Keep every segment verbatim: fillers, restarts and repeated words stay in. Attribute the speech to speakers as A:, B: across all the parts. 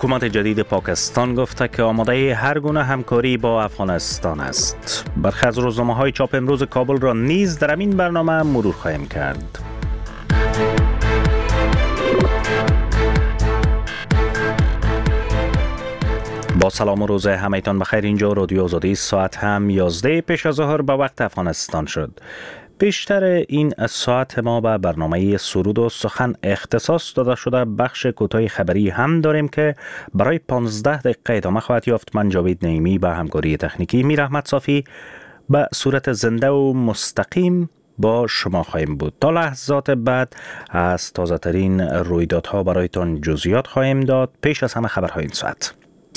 A: حکومت جدید پاکستان گفته که آماده هر گونه همکاری با افغانستان است. برخی از روزنامه‌های چاپ امروز کابل را نیز در این برنامه مرور خواهیم کرد. با سلام و روز همه‌تان بخیر. اینجا رادیو آزادی، ساعت هم یازده پیش از ظهر به وقت افغانستان شد. بیشتر این ساعت ما به برنامه سرود و سخن اختصاص داده شده. بخش کوتاه خبری هم داریم که برای پانزده دقیقه ادامه خواهد یافت. من جاوید نعیمی به همکاری تکنیکی میر احمد صافی به صورت زنده و مستقیم با شما خواهیم بود. تا لحظات بعد از تازه ترین رویدادها برایتان جزئیات خواهیم داد. پیش از همه خبرهای این ساعت.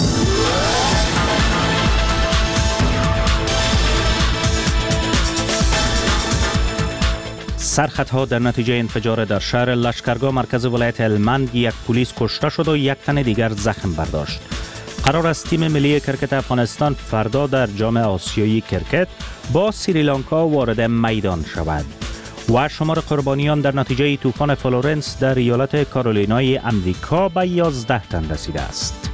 A: سرخطها در نتیجه انفجار در شهر لشکرگاه مرکز ولایت هلمند یک پلیس کشته شد و یک تن دیگر زخم برداشت. قرار است تیم ملی کرکت افغانستان فردا در جام آسیایی کرکت با سریلانکا وارد میدان شود. و شمار قربانیان در نتیجه طوفان فلورنس در ایالت کارولینای امریکا به یازده تن رسیده است.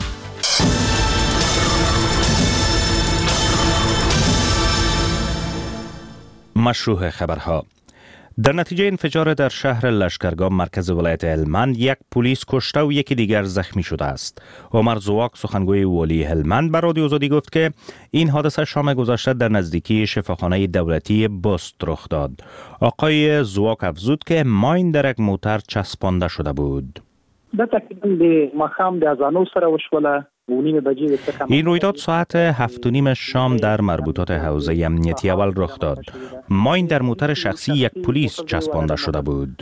A: مشروع خبرها. در نتیجه انفجار در شهر لشکرگاه مرکز ولایت هلمند یک پلیس کشته و یکی دیگر زخمی شده است. عمر زواک سخنگوی والی هلمند به رادیو آزادی گفت که این حادثه شام گذشته در نزدیکی شفاخانه دولتی بست رخ داد. آقای زواک افزود که ماین در یک موتر چسبانده شده بود.
B: دا تقریبا د ماښام د اذانو سره وشوله.
A: این رویداد ساعت هفت و نیم شام در مربوطات حوزه امنیتی اول رخ داد. ماین در موتر شخصی یک پلیس چسبانده شده بود.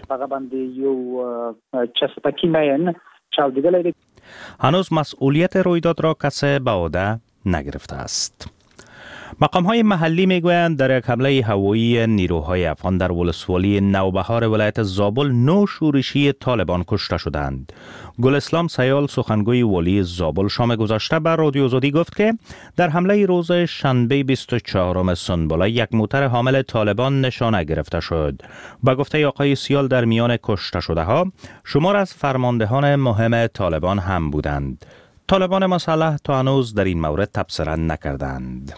A: هنوز مسئولیت رویداد را کسی به عهده نگرفته است. مقام‌های محلی میگویند در یک حمله هوایی نیروهای افغان در ولسوالی نوبهار ولایت زابل نو شورشی طالبان کشته شدند. گل اسلام سیال سخنگوی والی زابل شام گذشته بر رادیو آزادی گفت که در حمله روز شنبه بیست و چهارم سنبله یک موتر حامل طالبان نشانه گرفته شد. با گفته آقای سیال در میان کشته شده ها شمار از فرماندهان مهم طالبان هم بودند. طالبان مسلح تا هنوز در این مورد تبصره نکردند.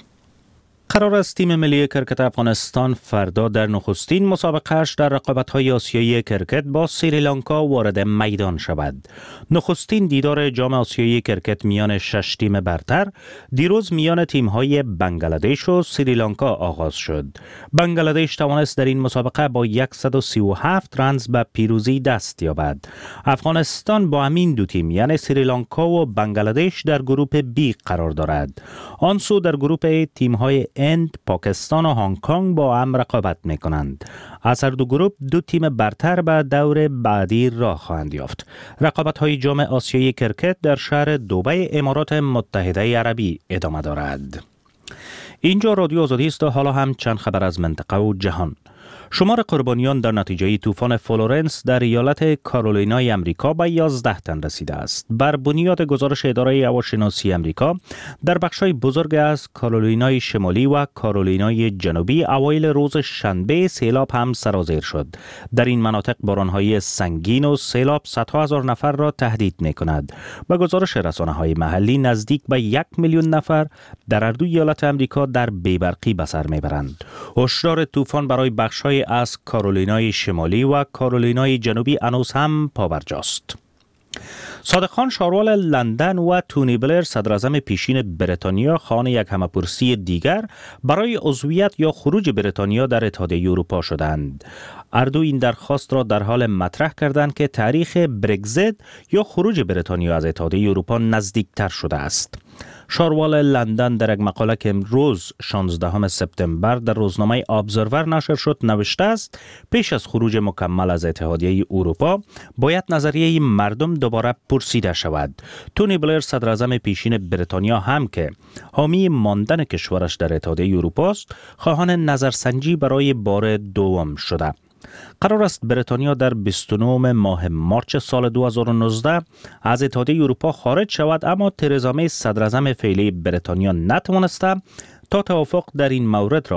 A: قرار است تیم ملی کرکت افغانستان فردا در نخستین مسابقه‌اش در رقابت‌های آسیایی کرکت با سریلانکا وارد میدان شود. نخستین دیدار جام آسیایی کرکت میان شش تیم برتر دیروز میان تیم‌های بنگلادش و سریلانکا آغاز شد. بنگلادش توانست در این مسابقه با صد و سی و هفت رنز به پیروزی دست یابد. افغانستان با همین دو تیم یعنی سریلانکا و بنگلادش در گروه بی قرار دارد. آن سو در گروه تیم‌های هند، پاکستان و هنگ کنگ با هم رقابت می کنند. از هر دو گروه دو تیم برتر به دور بعدی راه خواهند یافت. رقابت های جام آسیایی کرکت در شهر دبی امارات متحده عربی ادامه دارد. اینجا رادیو آزادی است و حالا هم چند خبر از منطقه و جهان. شمار قربانیان در نتیجه طوفان فلورنس در ایالت کارولینای امریکا به یازده تن رسیده است. بر بنیاد گزارش اداره هواشناسی امریکا در بخش‌های بزرگ از کارولینای شمالی و کارولینای جنوبی اوایل روز شنبه سیلاب هم سرازیر شد. در این مناطق باران‌های سنگین و سیلاب صدها هزار نفر را تهدید می‌کند. به گزارش رسانه‌های محلی نزدیک به یک میلیون نفر در هر دو ایالت امریکا در بی‌برقی به سر می‌برند. هشدار طوفان برای بخش‌های از کارولینای شمالی و کارولینای جنوبی هنوز هم پابرجاست. صادق خان شاروال لندن و تونی بلر صدر اعظم پیشین بریتانیا خواهان یک همه‌پرسی دیگر برای عضویت یا خروج بریتانیا در اتحادیه اروپا شدند. هر دو این درخواست را در حال مطرح کردند که تاریخ برگزیت یا خروج بریتانیا از اتحادیه اروپا نزدیکتر شده است. شاروال لندن در یک مقاله که امروز شانزدهم سپتامبر در روزنامه ابزرور نشر شد نوشته است پیش از خروج مکمل از اتحادیه اروپا باید نظریه مردم دوباره پرسیده شود. تونی بلر صدر اعظم پیشین بریتانیا هم که حامی ماندن کشورش در اتحادیه اروپا است خواهان نظرسنجی برای بار دوم شده. قرار است بریتانیا در بیست و نه ماه مارچ سال دو هزار و نوزده از اتحادیه اروپا خارج شود، اما ترزا می صدر اعظم فعلی بریتانیا نتوانسته تا توافق در این مورد را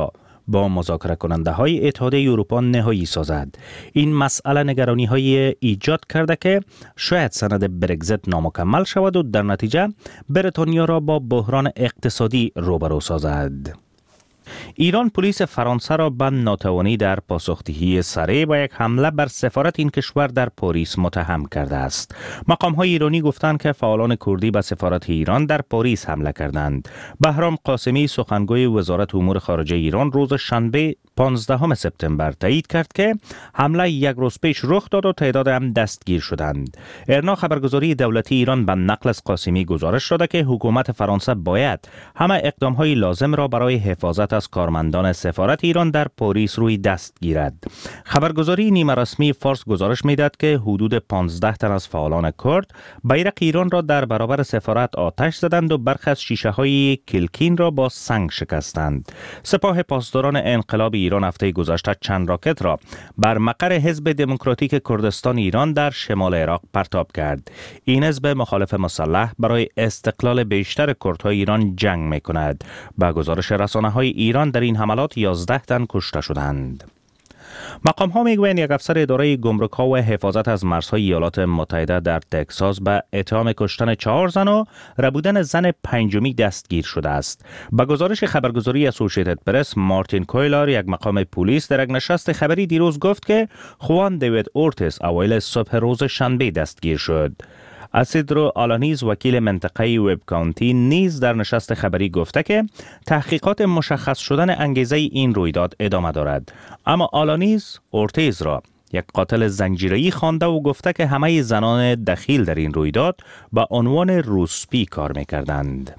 A: با مذاکره کننده های اتحادیه اروپا نهایی سازد. این مسئله نگرانی های ایجاد کرده که شاید سند برگزیت نامکمل شود و در نتیجه بریتانیا را با بحران اقتصادی روبرو سازد. ایران پلیس فرانسه را به ناتوانی در پاسخدهی سریع با یک حمله بر سفارت این کشور در پاریس متهم کرده است. مقام‌های ایرانی گفتند که فعالان کردی به سفارت ایران در پاریس حمله کردند. بهرام قاسمی سخنگوی وزارت امور خارجه ایران روز شنبه پانزدهم سپتامبر تایید کرد که حمله یک روز پیش رخ داد و تعداد هم دستگیر شدند. ارنا خبرگزاری دولتی ایران به نقل از قاسمی گزارش داده که حکومت فرانسه باید همه اقدام‌های لازم را برای حفاظت از کارمندان سفارت ایران در پاریس روی دست گیرد. خبرگزاری نیمه رسمی فارس گزارش می‌دهد که حدود پانزده تن از فعالان کرد بیرق ایران را در برابر سفارت آتش زدند و برخی از شیشه‌های کلکین را با سنگ شکستند. سپاه پاسداران انقلاب ایران هفته گذشته چند راکت را بر مقر حزب دموکراتیک کردستان ایران در شمال عراق پرتاب کرد. این حزب مخالف مسلح برای استقلال بیشتر کردهای ایران جنگ می‌کند. با گزارش رسانه‌های ایران در این حملات یازده تن کشته شدند. مقام ها میگویند یک افسر اداره گمرک‌ها و حفاظت از مرزهای ایالات متحده در تگزاس به اتهام کشتن چهار زن و ربودن زن پنجمی دستگیر شده است. به گزارش خبرگزاری اسوسییتد پرس، مارتین کویلار، یک مقام پلیس در یک نشست خبری دیروز گفت که خوان دیوید اورتیس اوایل صبح روز شنبه دستگیر شد. اسیدرو آلانیز، وکیل منطقه وب کانتی، نیز در نشست خبری گفته که تحقیقات مشخص شدن انگیزه این رویداد ادامه دارد. اما آلانیز اورتیز را یک قاتل زنجیره‌ای خوانده و گفته که همه زنان دخیل در این رویداد با عنوان روسپی کار می‌کردند.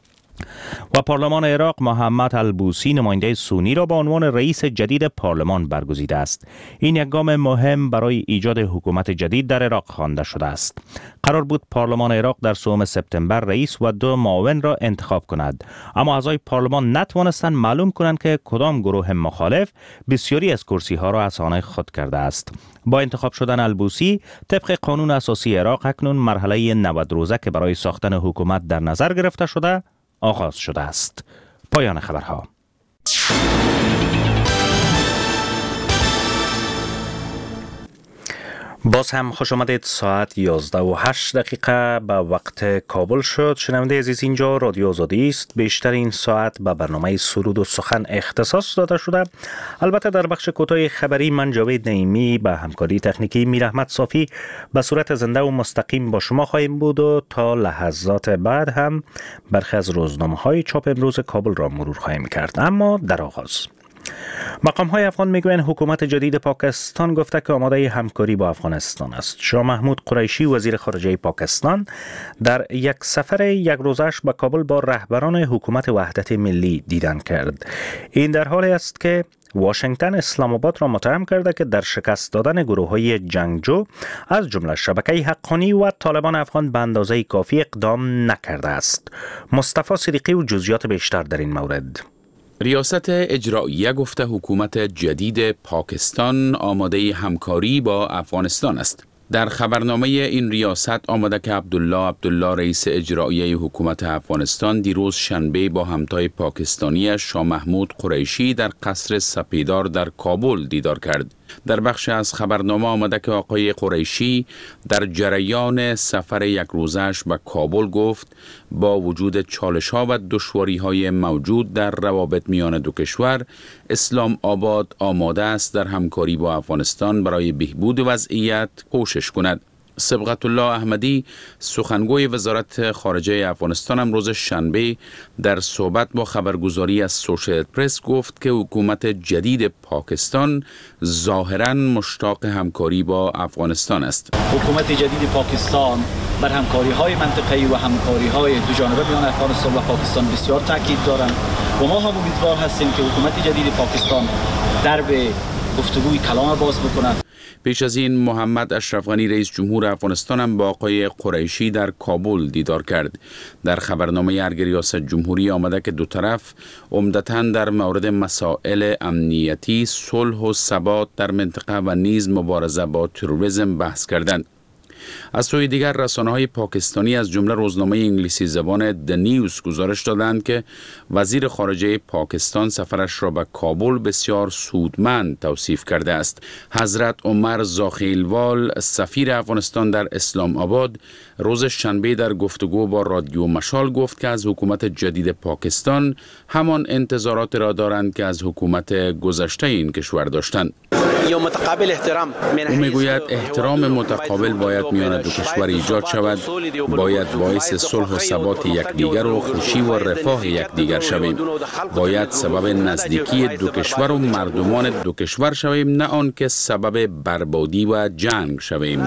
A: و پارلمان عراق محمد البوسی نماینده سونی را به عنوان رئیس جدید پارلمان برگزیده است. این یک گام مهم برای ایجاد حکومت جدید در عراق خوانده شده است. قرار بود پارلمان عراق در سوم سپتامبر رئیس و دو معاون را انتخاب کند، اما اعضای پارلمان نتوانستند معلوم کنند که کدام گروه مخالف بسیاری از کرسی ها را از آن خود کرده است. با انتخاب شدن البوسی طبق قانون اساسی عراق اکنون مرحله نود روزه که برای ساختن حکومت در نظر گرفته شده آغاز شده است. پایان خبرها. باز هم خوش آمدید. ساعت یازده و هشت دقیقه به وقت کابل شد. شنونده عزیز، اینجا رادیو آزادی است. بیشتر این ساعت به برنامه سرود و سخن اختصاص داده شده. البته در بخش کوتاه خبری من جاوید نعیمی به همکاری تکنیکی میر احمد صافی به صورت زنده و مستقیم با شما خواهیم بود و تا لحظات بعد هم برخی از روزنامه‌های چاپ امروز کابل را مرور خواهیم کرد. اما در آغاز مقام های افغان میگویند حکومت جدید پاکستان گفته که آماده همکاری با افغانستان است. شاه محمود قریشی وزیر خارجه پاکستان در یک سفر یک روزش به کابل با رهبران حکومت وحدت ملی دیدن کرد. این در حالی است که واشنگتن اسلام آباد را متهم کرده که در شکست دادن گروه‌های جنگجو از جمله شبکه حقانی و طالبان افغان به اندازه کافی اقدام نکرده است. مصطفی صدیقی و جزئیات بیشتر در این مورد.
C: ریاست اجراییه گفته حکومت جدید پاکستان آماده همکاری با افغانستان است. در خبرنامه این ریاست آمده که عبدالله عبدالله رئیس اجرایی حکومت افغانستان دیروز شنبه با همتای پاکستانی شاه محمود قریشی در قصر سپیدار در کابل دیدار کرد. در بخش از خبرنامه آمده که آقای قریشی در جریان سفر یک روزش به کابل گفت با وجود چالش‌ها و دشواری‌های موجود در روابط میان دو کشور، اسلام آباد آماده است در همکاری با افغانستان برای بهبود وضعیت کوشش کند. صبغت الله احمدی سخنگوی وزارت خارجه افغانستان امروز شنبه در صحبت با خبرگزاری از اسوسییتد پرس گفت که حکومت جدید پاکستان ظاهراً مشتاق همکاری با افغانستان است.
D: حکومت جدید پاکستان بر همکاری‌های منطقه‌ای و همکاری‌های دو جانبه میان افغانستان و پاکستان بسیار تاکید دارند و ما هم امیدوار هستیم که حکومت جدید پاکستان درب گفتگوی کلام باز بکند.
C: پیش از این محمد اشرف غنی رئیس جمهور افغانستان هم با آقای قریشی در کابل دیدار کرد. در خبرنامه ارگ ریاست جمهوری آمده که دو طرف عمدتاً در مورد مسائل امنیتی، صلح و ثبات در منطقه و نیز مبارزه با تروریسم بحث کردند. از سوی دیگر رسانه‌های پاکستانی از جمله روزنامه انگلیسی زبان د نیوز گزارش دادند که وزیر خارجه پاکستان سفرش را به کابل بسیار سودمند توصیف کرده است. حضرت عمر زاخیلوال سفیر افغانستان در اسلام آباد روز شنبه در گفتگو با رادیو مشال گفت که از حکومت جدید پاکستان همان انتظارات را دارند که از حکومت گذشته این کشور داشتند. او میگوید احترام متقابل باید میان دو کشور ایجاد شود، باید باعث صلح و ثبات یکدیگر و خوشی و رفاه یکدیگر شویم، باید سبب نزدیکی دو کشور و مردمان دو کشور شویم، نه آن که سبب بربادی و جنگ شویم.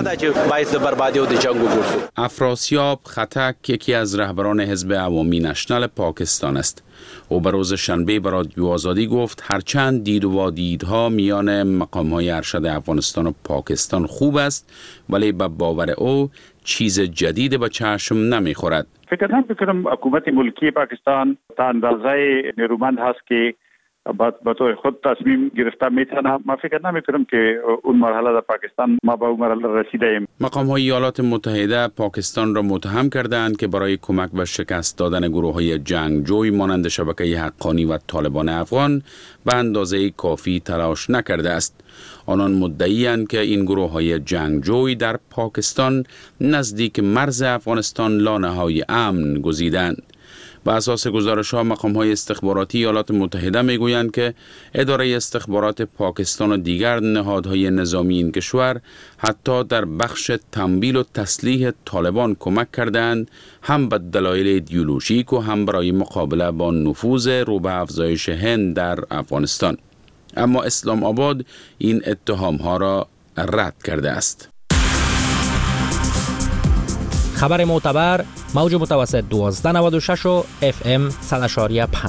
C: افراسیاب خطک یکی از رهبران حزب عوامی نشنل پاکستان است. او به روز شنبه به رادیو آزادی گفت هرچند دید و وادیدها میان مقام‌های ارشد افغانستان و پاکستان خوب است، ولی به باور او چیز جدید به چشم نمیخورد.
B: فکر نمی‌کنم حکومت ملکی پاکستان تا اندازه نیرومند هست که به طور خود تصمیم گرفته میتونه. ما فکر نمی کنم که اون مرحله در پاکستان ما به اون مرحله رسیده ایم.
C: مقام های ایالات متحده پاکستان را متهم کردند که برای کمک به شکست دادن گروه های جنگجوی مانند شبکه حقانی و طالبان افغان به اندازه کافی تلاش نکرده است. آنان مدعی‌اند که این گروه های جنگجوی در پاکستان نزدیک مرز افغانستان لانه‌های امن گزیدند. به اساس گزارش‌ها مقام‌های استخباراتی ایالات متحده می‌گویند که اداره استخبارات پاکستان و دیگر نهادهای نظامی این کشور حتی در بخش تمویل و تسلیح طالبان کمک کردند، هم به دلایل ایدئولوژیک و هم برای مقابله با نفوذ رو به افزایش هند در افغانستان. اما اسلام آباد این اتهام‌ها را رد کرده است.
E: خبر معتبر موج متوسط دوازده نود و شش و اف ام صد و پنج.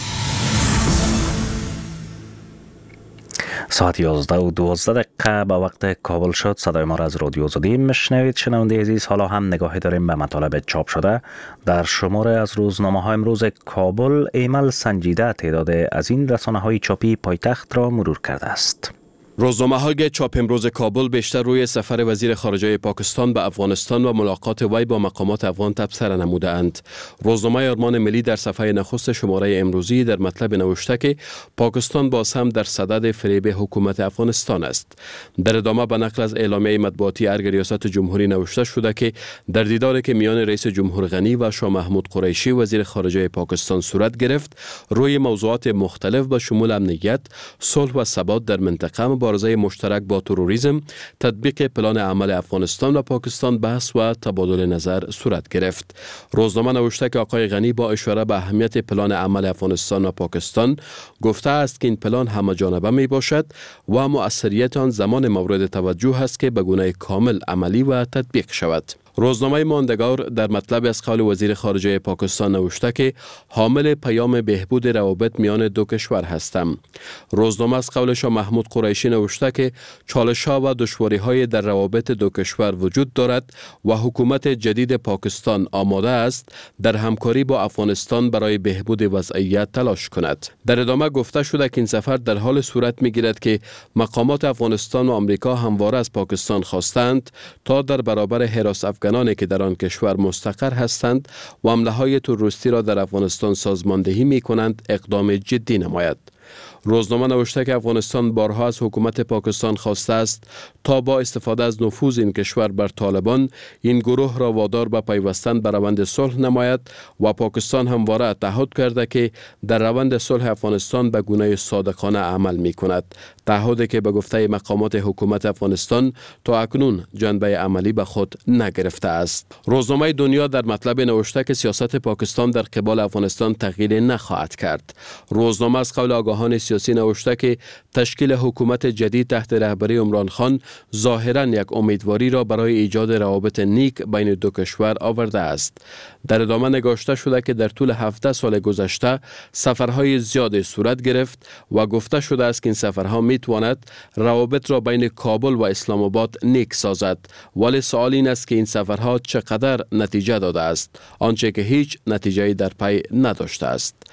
A: ساعت یازده و دوازده دقیقه به وقت کابل شد. صدای ما را از رادیو آزادی میشنوید. شنونده عزیز، حالا هم نگاهی داریم به مطالب چاپ شده در شماره از روزنامه های امروز کابل. ایمل سنجیده تعداد از این رسانه های چاپی پایتخت را مرور کرده است.
F: روزنامه های چاپ امروز کابل بیشتر روی سفر وزیر خارجه پاکستان به افغانستان و ملاقات وی با مقامات افغان تبصره نموده اند. روزنامه آرمان ملی در صفحه نخست شماره امروزی در مطلب نوشته که پاکستان باز هم در صدد فریب حکومت افغانستان است. در ادامه به نقل از اعلامیه مطبوعاتی ارگ ریاست جمهوری نوشته شده که در دیداری که میان رئیس جمهور غنی و شاه محمود قریشی وزیر خارجه پاکستان صورت گرفت، روی موضوعات مختلف به شمول امنیت، صلح و ثبات در منطقه، مبارزه مشترک با تروریسم، تطبیق پلان عمل افغانستان و پاکستان بحث و تبادل نظر صورت گرفت. روزنامه نوشته که آقای غنی با اشاره به اهمیت پلان عمل افغانستان و پاکستان گفته است که این پلان همه جانبه می باشد و مؤثریت آن زمان مورد توجه است که به گونه کامل عملی و تطبیق شود. روزنامه ماندگار در مطلب از قول وزیر خارجه پاکستان نوشته که حامل پیام بهبود روابط میان دو کشور هستم. روزنامه از قول شاه محمود قریشی نوشته که چالش‌ها و دشواری‌های در روابط دو کشور وجود دارد و حکومت جدید پاکستان آماده است در همکاری با افغانستان برای بهبود وضعیت تلاش کند. در ادامه گفته شده که این سفر در حال صورت می‌گیرد که مقامات افغانستان و آمریکا همواره از پاکستان خواستند تا در برابر هراس افغانانی که در آن کشور مستقر هستند و حمله‌های تروریستی را در افغانستان سازماندهی می‌کنند اقدام جدی نماید. روزنامه نوشته که افغانستان بارها از حکومت پاکستان خواسته است تا با استفاده از نفوذ این کشور بر طالبان این گروه را وادار به پیوستن به روند صلح نماید و پاکستان همواره تعهد کرده که در روند صلح افغانستان به گونه صادقانه عمل می کند. تعهدی که به گفته مقامات حکومت افغانستان تا اکنون جنبه عملی به خود نگرفته است. روزنامه دنیا در مطلب نوشته که سیاست پاکستان در قبال افغانستان تغییر نخواهد کرد. روزنامه از قول آگاهان سیاسی نوشته که تشکیل حکومت جدید تحت رهبری عمران خان ظاهراً یک امیدواری را برای ایجاد روابط نیک بین دو کشور آورده است. در ادامه نگاشته شده که در طول هفده سال گذشته سفرهای زیاد صورت گرفت و گفته شده است که این سفرها می تواند روابط را بین کابل و اسلام آباد نیک سازد، ولی سوال این است که این سفرها چقدر نتیجه داده است، آنچه که هیچ نتیجه‌ای در پی نداشته است.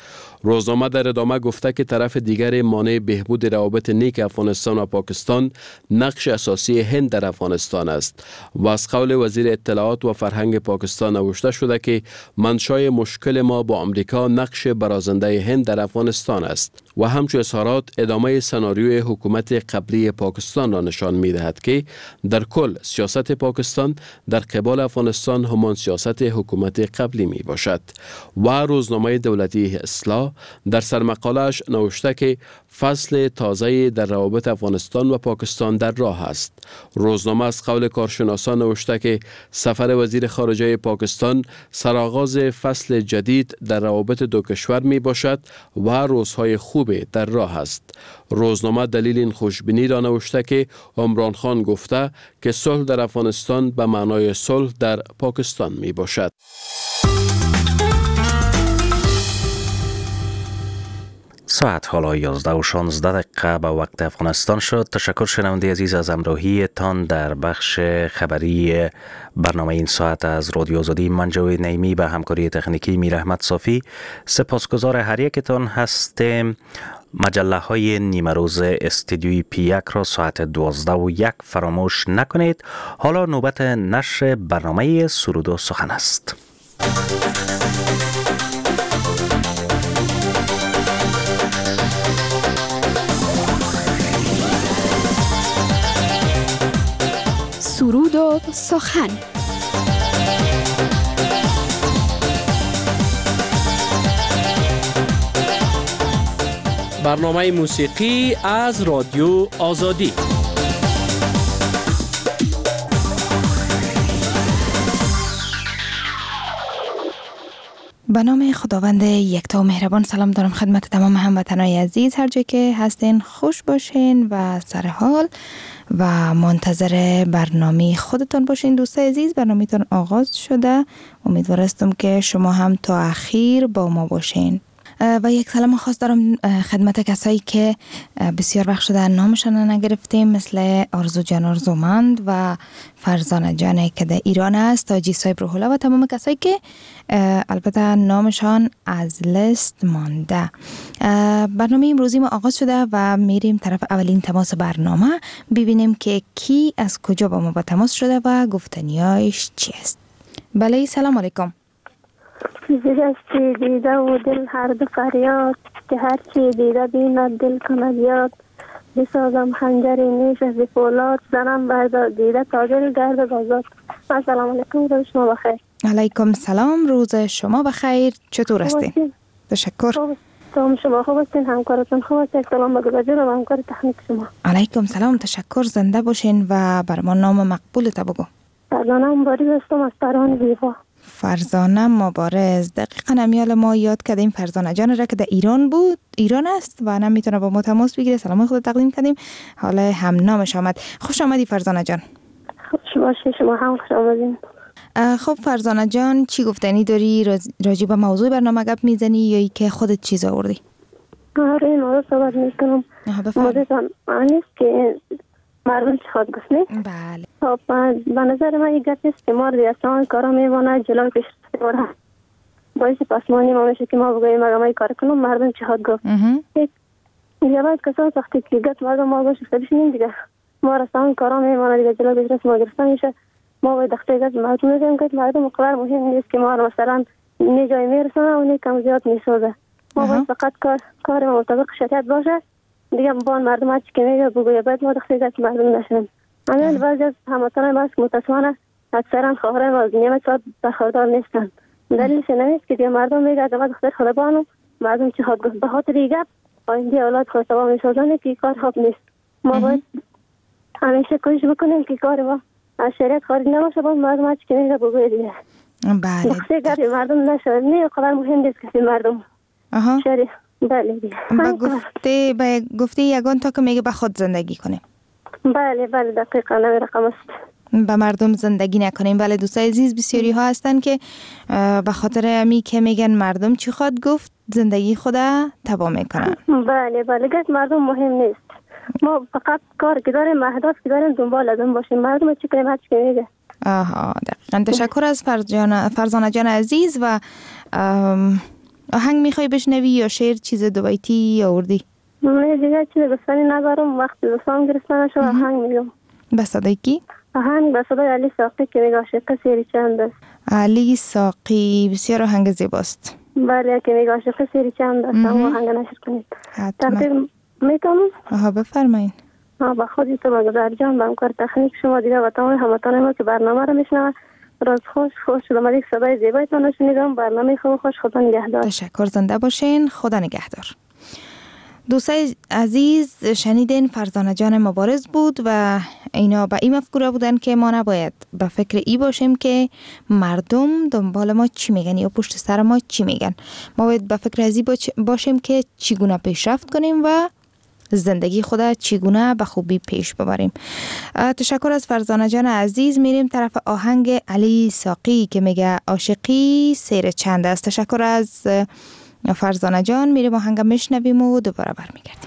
F: روزنامه در ادامه گفته که طرف دیگر مانع بهبود روابط نیک افغانستان و پاکستان نقش اساسی هند در افغانستان است و از قول وزیر اطلاعات و فرهنگ پاکستان نوشته شده که منشأ مشکل ما با آمریکا نقش برازنده هند در افغانستان است و همچون اظهارات ادامه سناریوی حکومت قبلی پاکستان را نشان می دهد که در کل سیاست پاکستان در قبال افغانستان همان سیاست حکومت قبلی می باشد. و روزنامه دولتی اصلاح در سرمقاله‌اش نوشته که فصل تازه در روابط افغانستان و پاکستان در راه است. روزنامه از قول کارشناسان نوشته که سفر وزیر خارجه پاکستان سرآغاز فصل جدید در روابط دو کشور می باشد و روزهای خوب در راه است. روزنامه دلیل این خوشبینی را نوشته که عمران خان گفته که صلح در افغانستان به معنای صلح در پاکستان می باشد.
A: ساعت حالا یازده و شانزده دقیقه به وقت افغانستان شد. تشکر شنونده عزیز از همراهی تان در بخش خبری برنامه این ساعت از رادیو آزادی. من جوید نعیمی به همکاری تکنیکی میر احمد صافی سپاسگزار هر یکتان هستیم. مجله های نیمه روز استودیوی پی یک را ساعت دوازده و یک فراموش نکنید. حالا نوبت نشر برنامه سرود و سخن است.
G: سرود و سخن.
E: برنامه موسیقی از رادیو آزادی.
G: به نام خداوند یکتا و مهربان سلام دارم خدمت تمام هموطنان عزیز، هر جای که هستین خوش باشین و سر حال و منتظر برنامه خودتون باشین. دوستای عزیز، برنامه‌تون آغاز شده، امیدوارم که شما هم تا اخیر با ما باشین. و یک سلام خاص دارم خدمت کسایی که بسیار وقت شده نامشان نگرفتیم، مثل آرزو جان آرزومند و فرزانه جان که در ایران است، تاجی صاحب روح‌الله و تمام کسایی که البته نامشان از لیست مانده. برنامه امروزی ما آغاز شده و میریم طرف اولین تماس برنامه، ببینیم که کی از کجا با ما با تماس شده و گفتنیایش چی است. بله، سلام علیکم.
H: زیرستی دیده و دل هر دو فریاد، که هرچی دیده بیند دل کند یاد. بسازم خنجری نیش از فولاد، زنم بردار دیده تا دل گرد بازاد. السلام علیکم، روز شما بخیر.
G: علیکم سلام، روز شما بخیر. چطور هستین؟ تشکر.
H: خوب شما خوب هستین؟ همکارتون خوب است؟ سلام به گوجه و همکار تکنیک شما.
G: علیکم سلام، تشکر. زنده باشین و بر ما نام مقبولت بگو.
H: فرزانه مبارز هستم از تهران ویوا.
G: فرزانه مبارز، دقیقا امیال ما یاد کردیم فرزانه جان را که در ایران بود، ایران است و نمیتونه با ما تماس بگیره. سلام خود تقدیم کردیم، حالا هم نامش آمد. خوش آمدی فرزانه جان.
H: خوش باشی، شما هم خوش آمدین.
G: خب فرزانه جان، چی گفتنی داری؟ راجع به موضوع برنامه گپ میزنی یا ای که خودت چیز آوردی؟
H: آره، این موضوع صحبت میکنم. موضوع آنیست که مردم چی خواهد گفت نه؟
G: بله.
H: خب به نظر من یک گپ است که مرد اصلا کارا میمونه جلوی پیش میبره. باعث پسمانی ما میشه که ما بگوییم اگه ما کار کنم مردم چی خواهد گفت. یه باید کسان وقتی که گپ مردم ما باشه بشینیم دیگه ما اصلا کارا میمونه دیگه جلوی پیش ما گرفتن میشه. ما باید دقیقه گپ مردم میگیم که مردم قرار مهم نیست که ما مثلا نه جای میرسونه و نه کم زیاد میسازه. ما باید فقط کار کار ما مطابق شریعت باشه دیگه. با مردم هر چی که میگه بگویه باید ما دقیقه گپ مردم نشیم. همین بعضی از هموطنان باز متاسفانه اکثرا خواهران از نعمت برخوردار نیستن. دلیلش نمیست که دیگه مردم میگه اگه ما دختر خدا بانم مردم چی خواهد گفت. به خاطر دیگه آینده اولاد خود تباه میسازن که کار خوب نیست. ما باید همیشه کوشش بکنیم که کار ما از شریعت خارج نباشه. باز مردم هر چی که میگه بگویه دیگه.
G: بله.
H: دقیقه گپ مردم نشه. نه قدر مهم نیست که مردم شریعت. بله دیگه.
G: با گفته با گفته یگان تا که میگه به خود زندگی کنیم.
H: بله بله دقیقاً نمی رقم است.
G: به مردم زندگی نکنیم. بله دوستای عزیز، بسیاری ها هستن که به خاطر امی که میگن مردم چی خواهد گفت زندگی خدا تباه میکنن.
H: بله بله گفت مردم مهم نیست. ما فقط کار که داریم اهداف که داریم دنبال ازم باشیم. مردم چی کنیم هر چی میگه.
G: آها دقیقاً. تشکر از فرزانه فرزانه جان عزیز و آهنگ میخوای بشنوی یا شعر چیز دو بیتی آوردی؟
H: من دیگه چیز گفتنی ندارم، وقتی دوستان گرفتن شو آهنگ میگم.
G: به صدای کی؟
H: آهنگ به صدای علی ساقی که میگه عاشق سری چند است.
G: علی ساقی بسیار آهنگ زیباست.
H: بله که میگه عاشق سری چند است. اما آهنگ نشر کنید. ترتیب میکنم؟
G: آها بفرمایید.
H: آه با خودی تو بگذار جان، با همکار تکنیک شما دیگه و تمام هموطنان ما که برنامه رو میشنوه راز خوش خوش شدم. یک صدای زیبایتون رو شنیدم. برنامه خوب خوش، خدا نگهدار.
G: تشکر، زنده باشین، خدا نگهدار. دوستای عزیز، شنیدین فرزانه جان مبارز بود و اینا به این مفکوره بودن که ما نباید به فکر ای باشیم که مردم دنبال ما چی میگن یا پشت سر ما چی میگن. ما باید به فکر ازی باشیم که چگونه پیشرفت کنیم و زندگی خود چگونه به خوبی پیش ببریم. تشکر از فرزانه جان عزیز. میریم طرف آهنگ علی ساقی که میگه عاشقی سیر چند است. تشکر از فرزانه جان. میریم آهنگ میشنویم و دوباره برمیگردیم.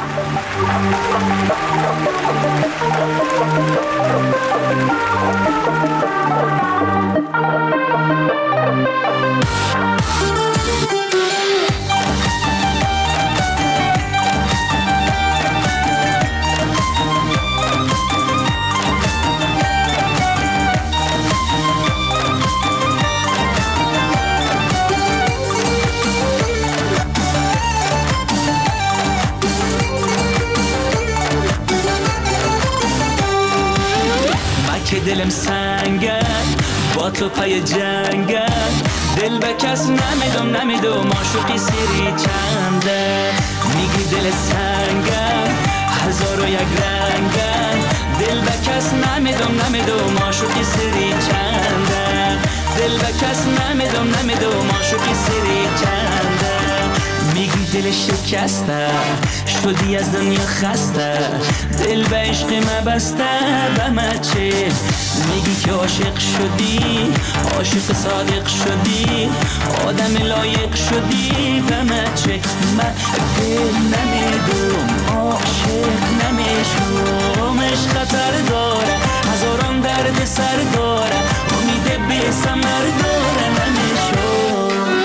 I: که دلم سنگه با تو پای جنگه، دل به کس نمیدم نمیدم عاشقی سری چنده. میگی دل سنگه هزار و یک رنگه، دل به کس نمیدم نمیدم عاشقی سری چنده. دل به کس نمیدم نمیدم عاشقی سری چنده. میگی دل شکسته شدی از دنیا خسته، دل به عشق ما بسته به ما چه. میگی که عاشق شدی عاشق صادق شدی، آدم لایق شدی به ما چه. من دل نمیدم عاشق نمیشم، عشق خطر داره هزاران درد سر داره، امید بی ثمر داره نمیشم.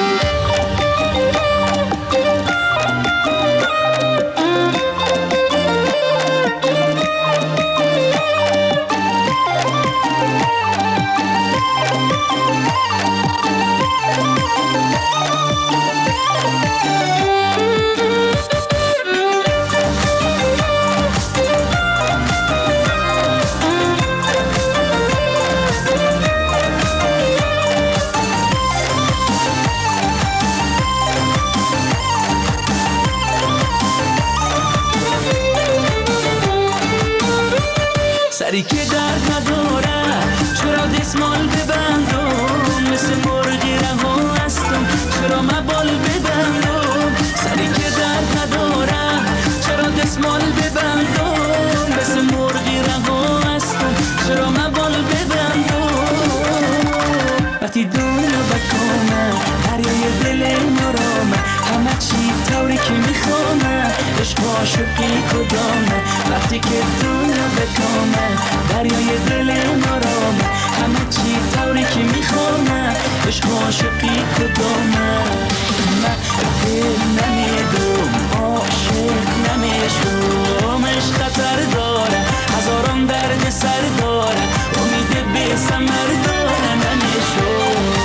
I: سری که درد نداره چرا دستمال ببندم، مثل مرغی رها هستم چرا مبال ببندم. سری که درد نداره چرا دستمال ببندم، مثل مرغی رها هستم چرا مبال ببندم. وقتی دنیا بکنه دریای دل نرامه، همه چی طوری که میخوامه عشق و عاشقی کدامه. وقتی که دنیا بکنه دریای دل نرامه، همه چی طوری که میخوامه عشق و عاشقی کدامه. من دل نمیدم عاشق نمیشم، عشق خطر داره هزاران درد سر داره، امید بی ثمر داره نمیشم.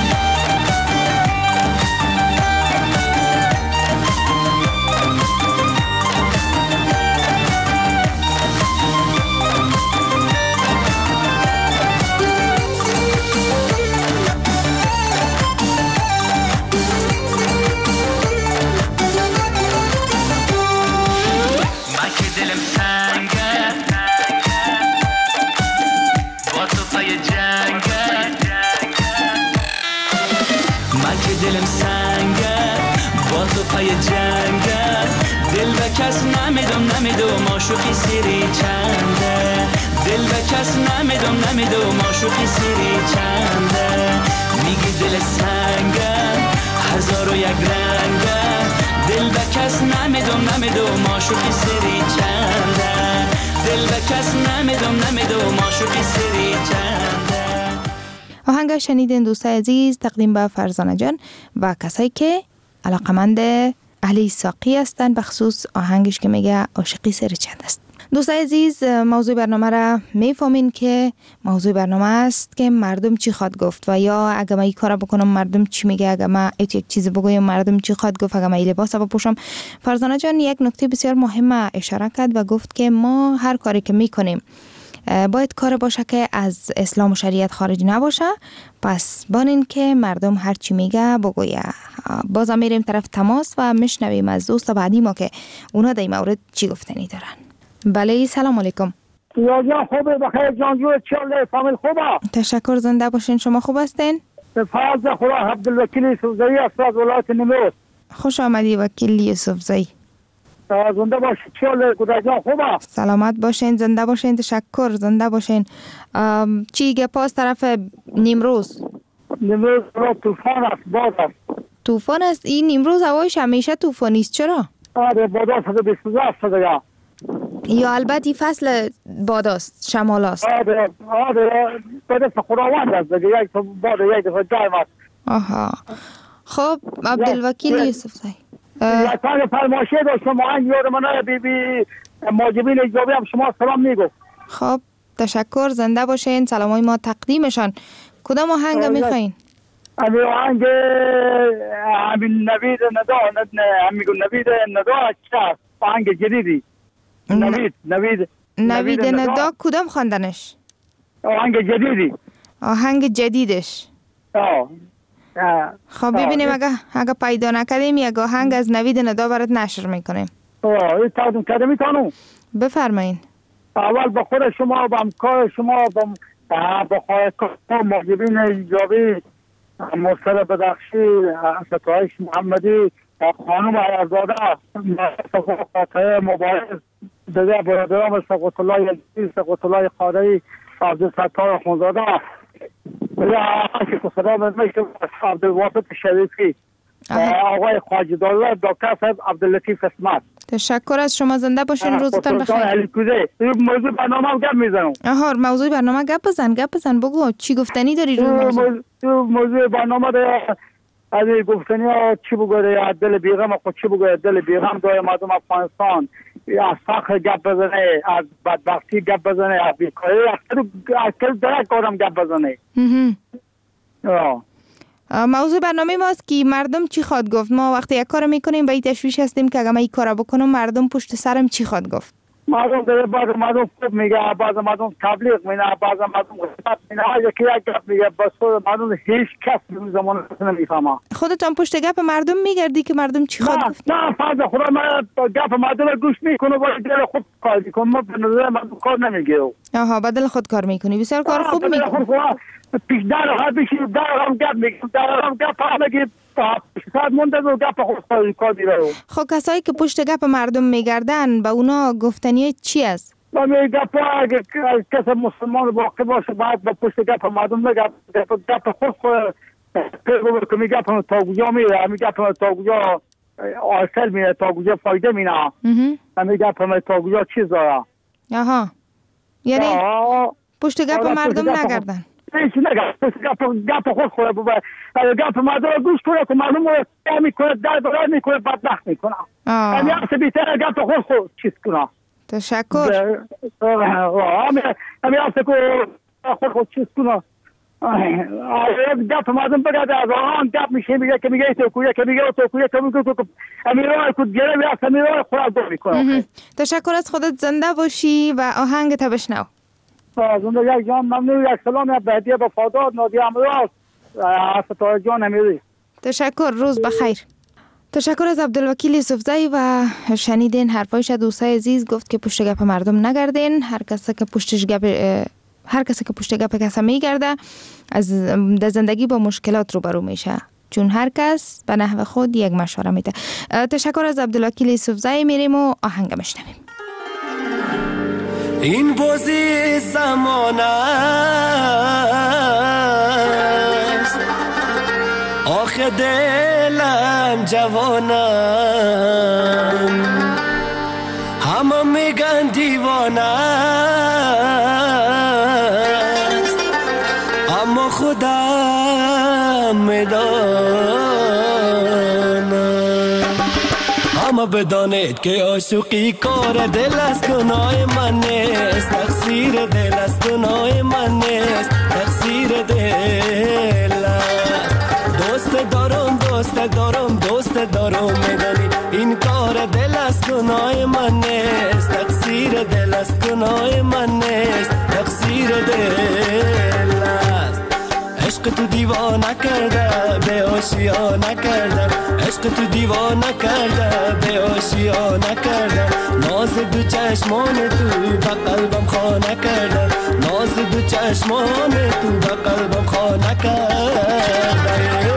I: دلم سنگه با تو پای جنگه، دل به کس نمیدم نمیدم عاشقی سری چنده. دل به کس نمیدم نمیدم عاشقی سری چنده. میگی دل سنگه هزار و یک رنگه، دل به کس نمیدم نمیدم عاشقی سری چنده. دل به کس نمیدم نمیدم عاشقی سری چنده.
G: آهنگ شنیدین دوستای عزیز، تقدیم به فرزانه جان و کسایی که علاقمند علی ساقی هستند، بخصوص آهنگش که میگه عاشقی سر چند است. دوستای عزیز، موضوع برنامه را میفهمین که موضوع برنامه است که مردم چی خواد گفت و یا اگه من این کار بکنم مردم چی میگه، اگه من یک چیز بگویم مردم چی خواد گفت، اگه من این لباس بپوشم. فرزانه جان یک نکته بسیار مهم اشاره کرد و گفت که ما هر کاری که میکنیم باید کار باشه که از اسلام و شریعت خارج نباشه، پس بانین که مردم هر چی میگه بگویه. بازم میریم طرف تماس و میشنویم از دوست بعدی ما که اونا در این مورد چی گفتنی دارن. بله، سلام علیکم.
J: یا جان خوبه، بخیر جان، جو چاله فامیل خوبه؟
G: تشکر، زنده باشین. شما خوب هستین؟
J: به فضل خدا. عبدالوکیل یوسفزئی از ولایت نیمروز.
G: خوش آمدی وکیل یوسفزئی.
J: زنده باشین. چاله گوده جان خوبه؟
G: سلامت باشین، زنده باشین. تشکر، زنده باشین. چی گپاس طرف نیمروز؟
J: نیمروز را طوفان است، باد است.
G: طوفان است؟ این نیمروز هوایش همیشه طوفانی است، چرا؟
J: آره باد است، بیست و دو است دیگه.
G: یا البته فصل باد است، شمال است.
J: آره آره به دست خداوند است دیگه، یک باد یک دفعه گرم است.
G: آها. خب عبدالوکیل یوسفزئی،
J: یک تان فرمایشی داشتم، آهنگ یاد من بی بی ماجبین ایجابی هم شما سلام میگو.
G: خب تشکر، زنده باشین. سلامای ما تقدیمشان. کدام آهنگ میخواین؟
J: امی آهنگ همین نوید ندا، همین نوید ندا چه است؟ آهنگ جدیدی. نوید نوید
G: نوید ندا کدام خواندنش؟
J: آهنگ جدیدی.
G: آهنگ جدیدش.
J: آه.
G: خب ببینیم اگه اگه پیدا نکردیم یک آهنگ از نوید ندا برات نشر میکنیم.
J: آه این تقدیم کرده میتونم؟
G: بفرمایین.
J: اول با خود شما، با همکار شما، با با خواهر محجبین ایجابی، مصطفی بدخشی، ستایش محمدی، خانم عرضاده، فاتحه مبارک، دیگه برادران سقوط الله یزدی، سقوط الله خادری، عبدالستار خونزاده، دیگه آقای که صدا میشه عبدالواسط شریفی، آقای خواجه داده، دکتر صاحب عبداللطیف اسمت.
G: تشکر از شما، زنده باشین. روزتان بخیر.
J: این موضوع برنامه هم گپ میزنم.
G: آها، موضوع برنامه گپ بزن، گپ بزن، بگو چی گفتنی داری رو موضوع.
J: موضوع برنامه ده از گفتنی ها چی بگوید، از دل بیغم خود چی بگوید، دل بیغم دای مردم افغانستان، از فقر گپ بزنه، از بدبختی گپ بزنه، از بیکاری، از کل درک آدم گپ بزنه.
G: موضوع برنامه ماست که مردم چی خواد گفت. ما وقتی یک کار میکنیم به این تشویش هستیم که اگه من این کار بکنم مردم پشت سرم چی خواد گفت.
J: مردم در بعض مردم خوب میگه، بعض مردم تبلیغ میگه، بعض مردم غیبت میگه، یکی یک گپ میگه، بس مردم هیچ کس این زمان نمیفهمه.
G: خودتان پشت گپ مردم میگردی که مردم چی خواد گفت؟
J: نه فرض خدا من گپ مردم گوش میکنم و دل خود کار میکنم، ما به نظر مردم کار نمیگیرم.
G: آها، بدل خود کار میکنی. بسیار کار خوب میکنی.
J: پیش در ها بشی در هم گپ میگم، در هم گپ همگی ساعت منتظر گپ خود کار میره.
G: خب کسایی که پشت گپ مردم میگردن به اونا گفتنی چی است؟
J: من گپ اگه کسی مسلمان واقع باشه باید به پشت گپ مردم نگپ، گپ خود خود پیغمبر که میگه گپ تا کجا میره، میگه گپ تا کجا اصل میره، تا کجا فایده میره، میگه گپ تا کجا چیز داره.
G: آها، یعنی پشت گپ مردم نگردن.
J: هیچ نگه، گپ گپ خود خود بود. گپ مردم گوش کنه که مردم رو میکنه، در برای میکنه، بدبخت میکنه. همین هست بیتر گپ خود خود چیز کنه.
G: تشکر.
J: همین هست که خود خود چیز کنه. گپ مردم بگرد از آن گپ میشه، میگه که میگه تو کویه، که میگه تو کویه، که میگه تو همین راه کود گره بیاست، همین راه خود دو میکنه.
G: تشکر از خودت، زنده باشی و آهنگ تا بشنو.
J: زنده یک جان ممنون، یک سلام به هدیه به فادار نادی امراض ستاره جان امیری.
G: تشکر، روز بخیر. تشکر از عبدالوکیل یوسفزئی و شنیدین حرفایش. دوستای عزیز گفت که پشت گپ مردم نگردین. هر کسی که پشتش گپ هر کسی که پشت گپ کسی میگرده از در زندگی با مشکلات روبرو میشه، چون هر کس به نحو خود یک مشوره میده. تشکر از عبدالوکیل یوسفزئی. میریم و آهنگ میشنویم.
I: این بازی زمان است، آخه دلم جوانم، همه میگن دیوانه است، اما خودم میدانم.
K: بدانید که عاشقی کار دل از گناه من نیست، تقصیر دل از گناه من نیست، تقصیر دل است. دوست دارم دوست دارم دوست دارم میدانی این کار دل از گناه من نیست، تقصیر دل از گناه من نیست، تقصیر دل است. عشق تو دیوانه کرده به آشیانه کرده، عشق تو دیوانه کرده به آشیانه کرده، ناز دو چشمان تو به قلبم خانه کرده، ناز دو چشمان تو به قلبم خانه کرده.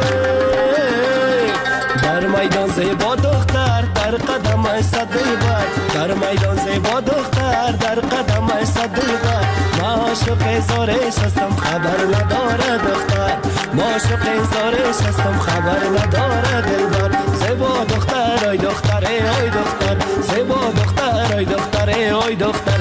K: در میدان زیبا دختر در قدمش صد دلبر، در میدان زیبا دختر در قدمش صد دلبر، ما عاشق زارش هستم خبر نداره دختر، ما عاشق زارش هستم خبر نداره دلبر. زیبا دختر ای دختر ای دختر، زیبا دختر ای دختر ای دختر.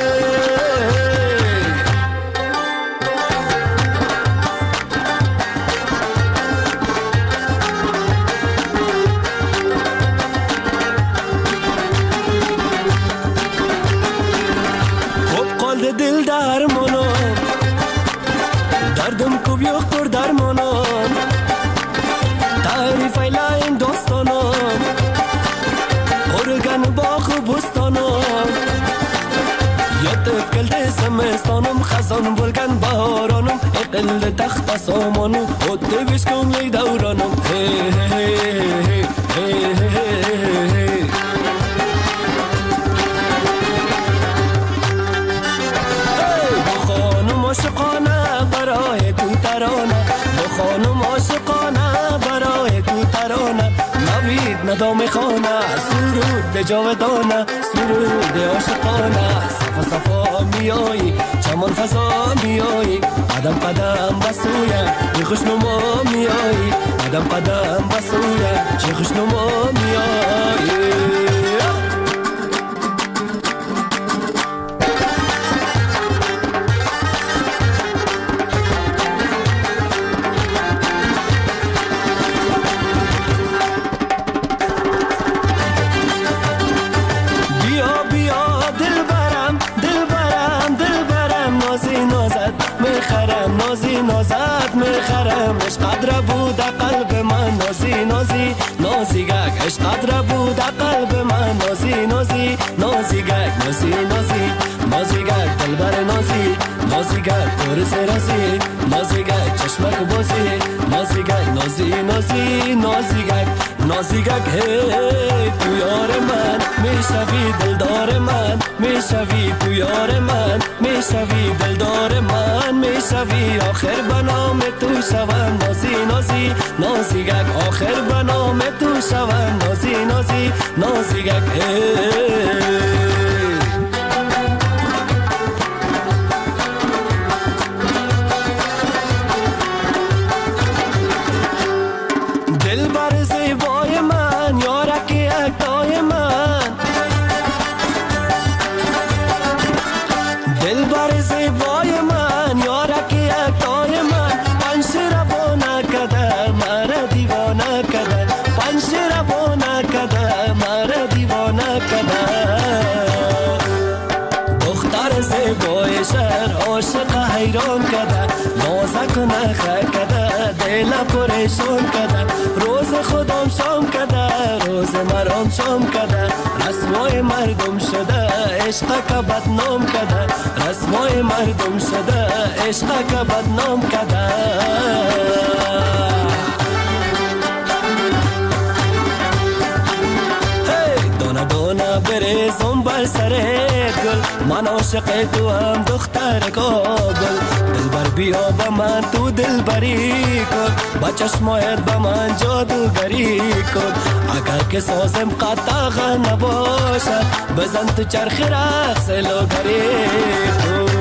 K: دل درمانم دردم کو بیاختر درمانم، تعریف ایلا این داستانم ارگن باخ و بستانم، یاد کلده زمستانم خزان بلگن بهارانم، اقل تخت سامانم خود بشکم لی دورانم. هی هی هی هی هی هی عاشقانه برای تو ترانه، با خانم عاشقانه برای تو ترانه، نوید ندام خانه سرود به جاودانه، سرود عاشقانه. صفا صفا میایی چمان فضا میایی، قدم قدم بسویه چه خوشنما میایی، قدم قدم بسویه چه خوشنما میایی. نازی نازت میخرم، عشق قدر بود قلب من، نازی نازی نازی گک، عشق قدر بود قلب من، نازی نازی نازی گک، نازی نازی نازی گک، دلبر نازی نازی گک، پر سرازی نازی گک، چشمک بازی نازی گک، نازی نازی نازی گک، نازی گک. هی تو یار من میشوی دلدار من، میشوی تو یار من میشوی دلدار من، میشوی آخر بنام تو شوم، نازی نازی نازی گک، آخر بنام تو شوم، نازی نازی نازی گک. دل بر زیبای من یارکی اکتای من، دل بر زیبای من یارکی اکتای من، پنشیر بانه کده مرا دیوانه کده، پنشیر بانه کده مرا دیوانه کده. دختر زیبای شهر عاشق حیران کده، نازک نخه کده دل پریشان کده، روز خودم شام کده روز مرام شام کده، رسوای مردم شده عشق که بدنام کده، رسوای مردم شده عشق که بدنام کده. دانه دانه بریزم بر سر گل، من عاشق تو هم دختر کابل، دلبر بیا با من تو دلبری کن، با چشمایت با من جادوگری کن، اگر که سازم قطعه نباشد بزن تو چرخ رقص لوگری کن.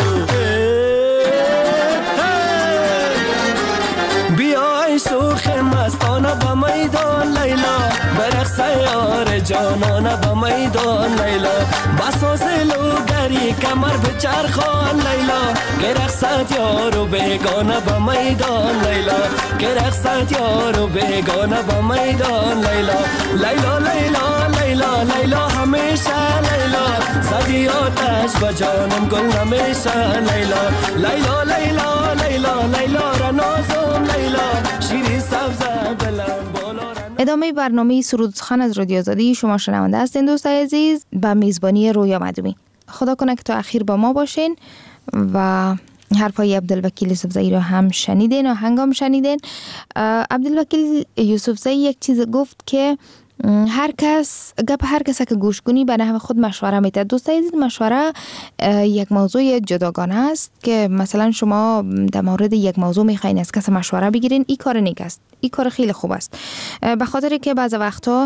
K: بیای شوخ مستانه با میدان لیلا، برقص یار جانانه با میدان لیلا، بساز لوگری کمر به چرخان لیلا که رقصت یارو بیگانه با میدان لیلا که رقصت یارو بیگانه با میدان لیلا لیلا لیلا لیلا لیلا همیشه لیلا زدی آتش با جانم گل نمیشه لیلا لیلا لیلا لیلا لیلا رنازم لیلا شیری سبز بلند بالا.
G: ادامه برنامه سرود سخن از رادیو آزادی شما شنونده هستین دوستای عزیز به میزبانی رویا مدومی. خدا کنه که تا اخیر با ما باشین و حرفای عبدالوکیل یوسفزئی رو هم شنیدین و هنگام شنیدین. عبدالوکیل یوسفزئی یک چیز گفت که هر کس گپ هر کس که گوش کنی به نحو خود مشوره میده. دوستای عزیز مشوره یک موضوع جداگانه است که مثلا شما در مورد یک موضوع میخواین از کس مشوره بگیرین، این کار نیک است، این کار خیلی خوب است، به خاطر که بعض وقتا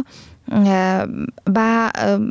G: با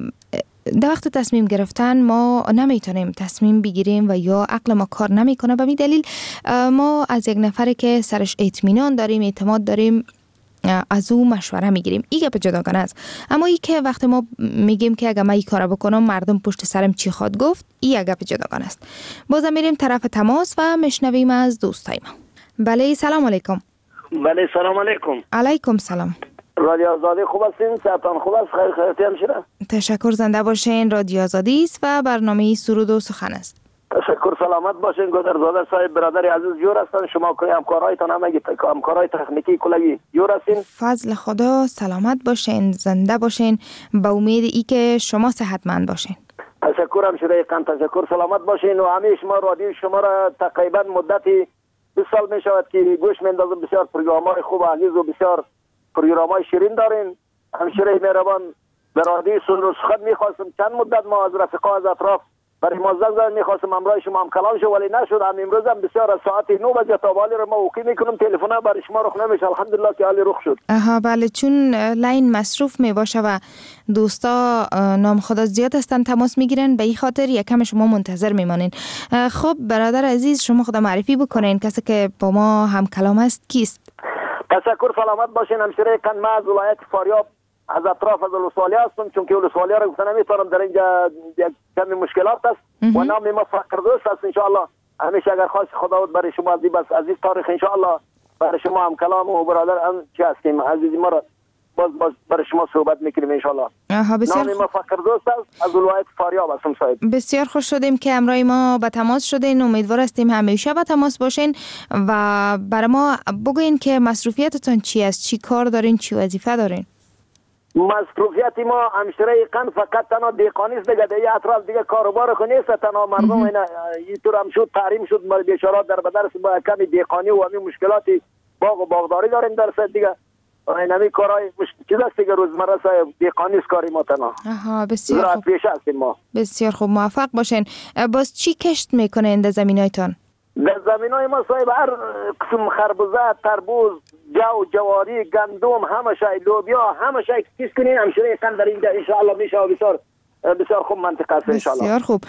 G: در وقت تصمیم گرفتن ما نمیتونیم تصمیم بگیریم و یا عقل ما کار نمیکنه. به این دلیل ما از یک نفری که سرش اطمینان داریم، اعتماد داریم، از او مشوره میگیریم. این گپ جداگانه است. اما ای که وقتی ما میگیم که اگه من این کارو بکنم مردم پشت سرم چی خواد گفت، این گپ جداگانه است. بازم میریم طرف تماس و میشنویم از دوستای ما. بله سلام علیکم.
L: بله سلام علیکم.
G: علیکم سلام.
L: رادیو آزادی خوب هستین؟ صحتان خوب است؟ خیر خیرتی همشیره؟
G: تشکر، زنده باشین. رادیو آزادی است و برنامه سرود و سخن است.
L: تشکر، سلامت باشین. گذرزاده صاحب برادر عزیز جور هستن. شما که همکارایتان همگی همکارای تکنیکی کلگی جور هستین؟
G: فضل خدا، سلامت باشین، زنده باشین، با امید ای که شما صحتمند باشین.
L: تشکر همشیره قن، تشکر، سلامت باشین. و همه شما رادیو شما را تقریبا مدتی بیست سال می شود که گوش میندازم. بسیار پروگرام‌های خوب و عزیز و بسیار پروگرام‌های شیرین دارین. همشیره مهربان به رادیو سخن می‌خواستم چند مدت ما از رفقا از اطراف برای ما زنگ زدن، می‌خواستم امروز شما هم کلام شو ولی نشد. هم امروز هم بسیار از ساعت نه بجه تا حالی رو ما وقی میکنم تلفن برای شما رخ نمیشه. الحمدلله که حالی رخ شد.
G: آها بله، چون لاین مصروف می باشه و دوستا نام خدا زیاد هستن تماس میگیرن، به این خاطر یکم شما منتظر میمانین. خب برادر عزیز شما خدا معرفی بکنین، کسی که با ما هم کلام است کیست؟
L: تشکر، سلامت باشین. همشیره کن، من از ولایت فاریاب از اطراف از ولسوالی هستم، چون که ولسوالی را گفتن نمیتونم در اینجا یک کمی مشکلات است و نام ما فقردوست است. انشاءالله همیشه اگر خواست خداوند برای شما عزیز بس عزیز تاریخ انشاءالله برای شما هم کلام و برادر هم چی هستیم عزیزی ما را باز باز برای شما صحبت میکنیم انشاءالله. نام ما فقردوست است، از ولایت فاریاب هستم صاحب.
G: بسیار خوش شدیم که امروز ما به تماس شدین. امیدوار هستیم همیشه به تماس باشین و برای ما بگوین که مصروفیتتون چی است، چی کار دارین، چی وظیفه دارین؟
L: مصروفیت ما همشیره قند فقط تنها دیقانی است دیگه، دیگه اطراف دیگه کاروبار خو نیست. تنها مردم اینا اینطور هم شد تحریم شد، ما بیچارات در بدرس با کمی دیقانی و همین مشکلاتی باغ و باغداری داریم در سد دیگه. اینمی کارهای چیز است دیگه، روزمره صاحب دیقانی است کاری ما تنها.
G: آها بسیار خوب.
L: پیش هستیم ما.
G: بسیار خوب، موفق باشین. باز چی کشت میکنین در زمینایتان؟
L: در زمینای ما صاحب هر قسم خربوزه، تربوز، جو، جواری، گندم، همه شای، لوبیا، همه شای کیس کنین همشیره قند در اینجا ان شاء الله میشه و بسیار بسیار خوب منطقه است ان شاء الله.
G: بسیار خوب.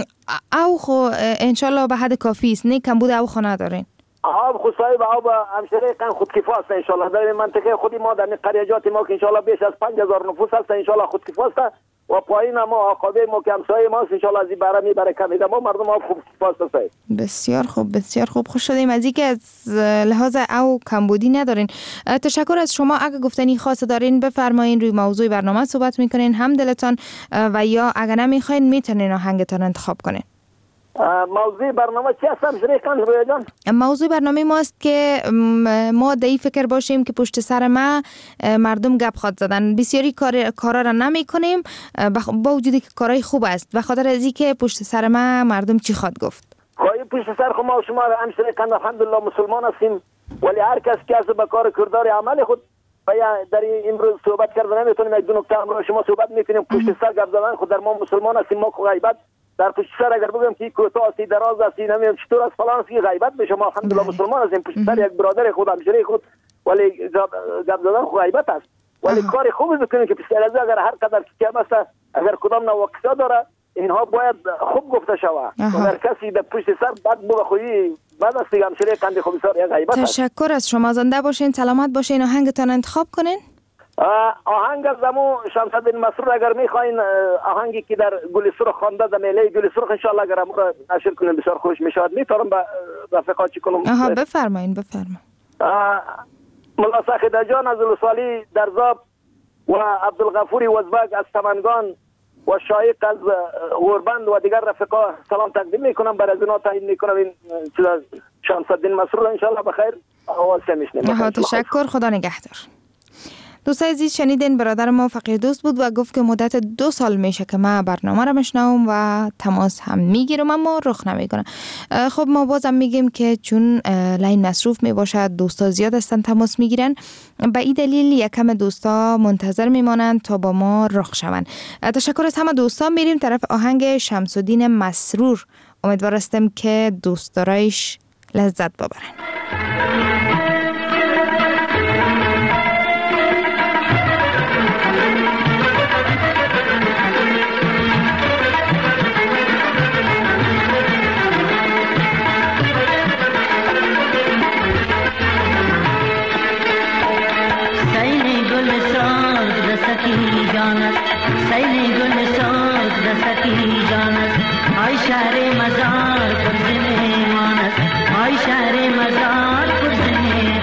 G: او خو ان شاء الله به حد کافی است، نه کمبود او خو ندارین.
L: آب خو صاحب آب همشیره قند خودکفا است ان شاء الله. در منطقه خودی ما در قریجات ما که ان شاء الله بیش از پنج هزار نفوس است ان شاء الله خودکفا است و پایین ما عقابه ما که همسایه ما ان شاء الله از این بره میبره کمیده ما مردم آب خوب پاس است.
G: بسیار خوب، بسیار خوب. خوش شدیم از اینکه از لحاظ او کمبودی ندارین. تشکر از شما. اگه گفتنی خاص دارین بفرمایین، روی موضوع برنامه صحبت میکنین هم دلتان و یا اگه نمیخواین میتونین آهنگتان انتخاب کنین.
L: موضوع برنامه چی است همشیره قند رویا جان؟ موضوع
G: برنامه ماست که ما در این فکر باشیم که پشت سر ما مردم گپ خواد زدن. بسیاری کار کارا را نمی کنیم با وجودی که کارای خوب است، به خاطر از اینکه پشت سر ما مردم چی خواد گفت.
L: خواهی پشت سر خود ما و شما همشیره قند الحمدلله مسلمان هستیم، ولی هر کس که از به کار کردار عمل خود در امروز صحبت کردن نمیتونیم. یک دو نکته امروز شما صحبت میکنیم پشت سر گپ زدن خود در ما مسلمان هستیم. ما غیبت در پشت سر اگر بگم که کوتاه است، دراز است، نمیدونم چطور است فلان است، غیبت به شما الحمدلله مسلمان هستیم. پشت سر یک برادر خود همشیره خود ولی گپ زدن خود غیبت است، ولی کار خوبی بکنیم که پشت سر اگر هر قدر که است اگر کدام نواقص داره اینها باید خوب گفته شود. اگر کسی در پشت سر بد بگه خویی بعد است دیگه همشیره قند خوب بسیار یک غیبت است.
G: تشکر از شما. زنده باشین، سلامت باشین. آهنگتان انتخاب کنین.
L: آهنگ از دمو شمس‌الدین مسرور اگر میخواین آهنگی که در گل سرخ خوانده در میله گل سرخ انشالله اگر امو را نشر کنیم بسیار خوش میشود. میتونم به رفقا چی کنم؟
G: آها بفرمایین بفرمایین.
L: ملا ساخیده جان از الوسالی در زاب و عبدالغفوری وزبک از تمنگان و شایق از غوربند و دیگر رفقا سلام تقدیم میکنم. برای از اینا تعیین میکنم این چیزا شمس‌الدین مسرور انشالله بخیر آواز میشنیم.
G: آها تشکر، خدا نگهدار. دوستای عزیز شنیدین برادر ما فقیر دوست بود و گفت که مدت دو سال میشه که من برنامه را میشنوم و تماس هم میگیرم اما رخ نمیکنه. خب ما بازم میگیم که چون لاین مصروف میباشد دوستا زیاد هستن تماس میگیرن، به این دلیل یکم دوستا منتظر میمانند تا با ما رخ شوند. تشکر از همه دوستا. میریم طرف آهنگ شمس‌الدین مسرور. امیدوار هستم که دوستدارایش لذت ببرن.
M: سیل گل ساز دستی جانست آی شهر مزار پر زمیمان است آی شهر مزار پر زمیمان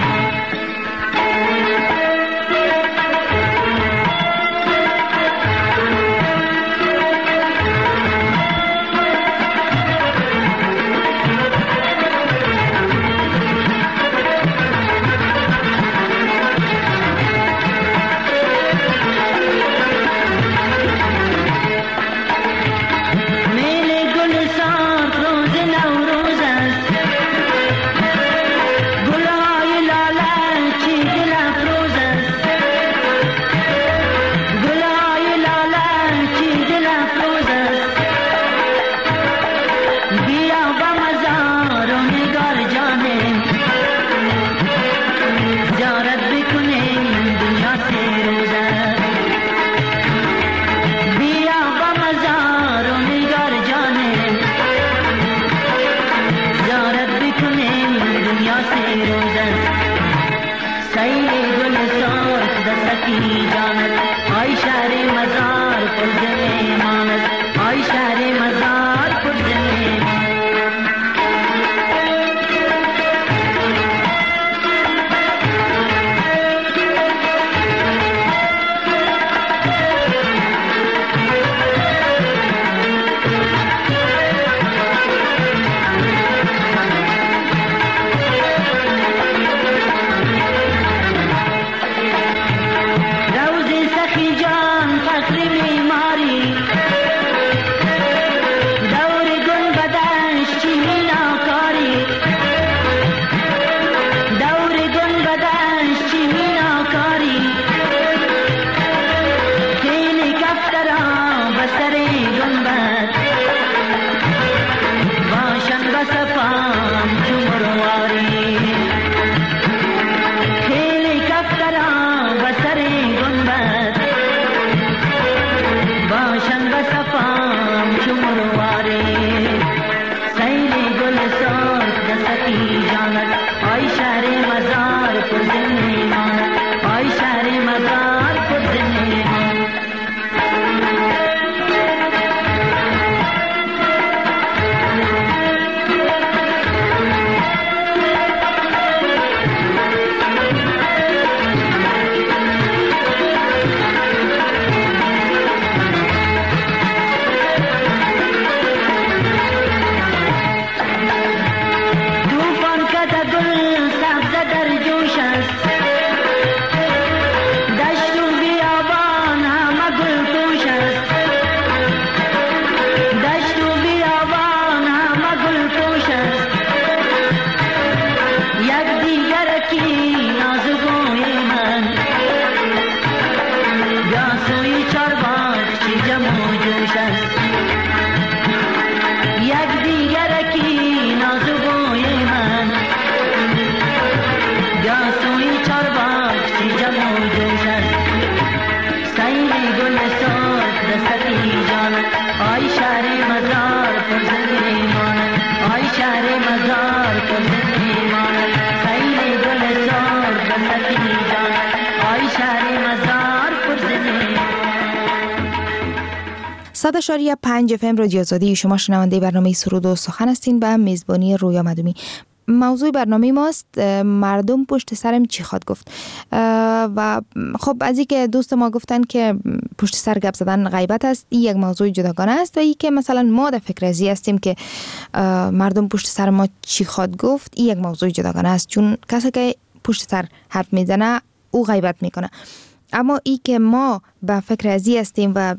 N: شهر مزار
G: صد اشاری پنج اف ام رادیو آزادی، شما شنونده برنامه سرود و سخن هستین به میزبانی رویا مدومی. موضوع برنامه ماست مردم پشت سرم چی خواد گفت. و خب از اینکه دوست ما گفتن که پشت سر گپ زدن غیبت است، این یک موضوع جداگانه است، و این که مثلا ما در فکر ازی هستیم که مردم پشت سر ما چی خواد گفت، این یک موضوع جداگانه است، چون کسی که پشت سر حرف میزنه او غیبت میکنه. اما ای که ما به فکر ازی هستیم و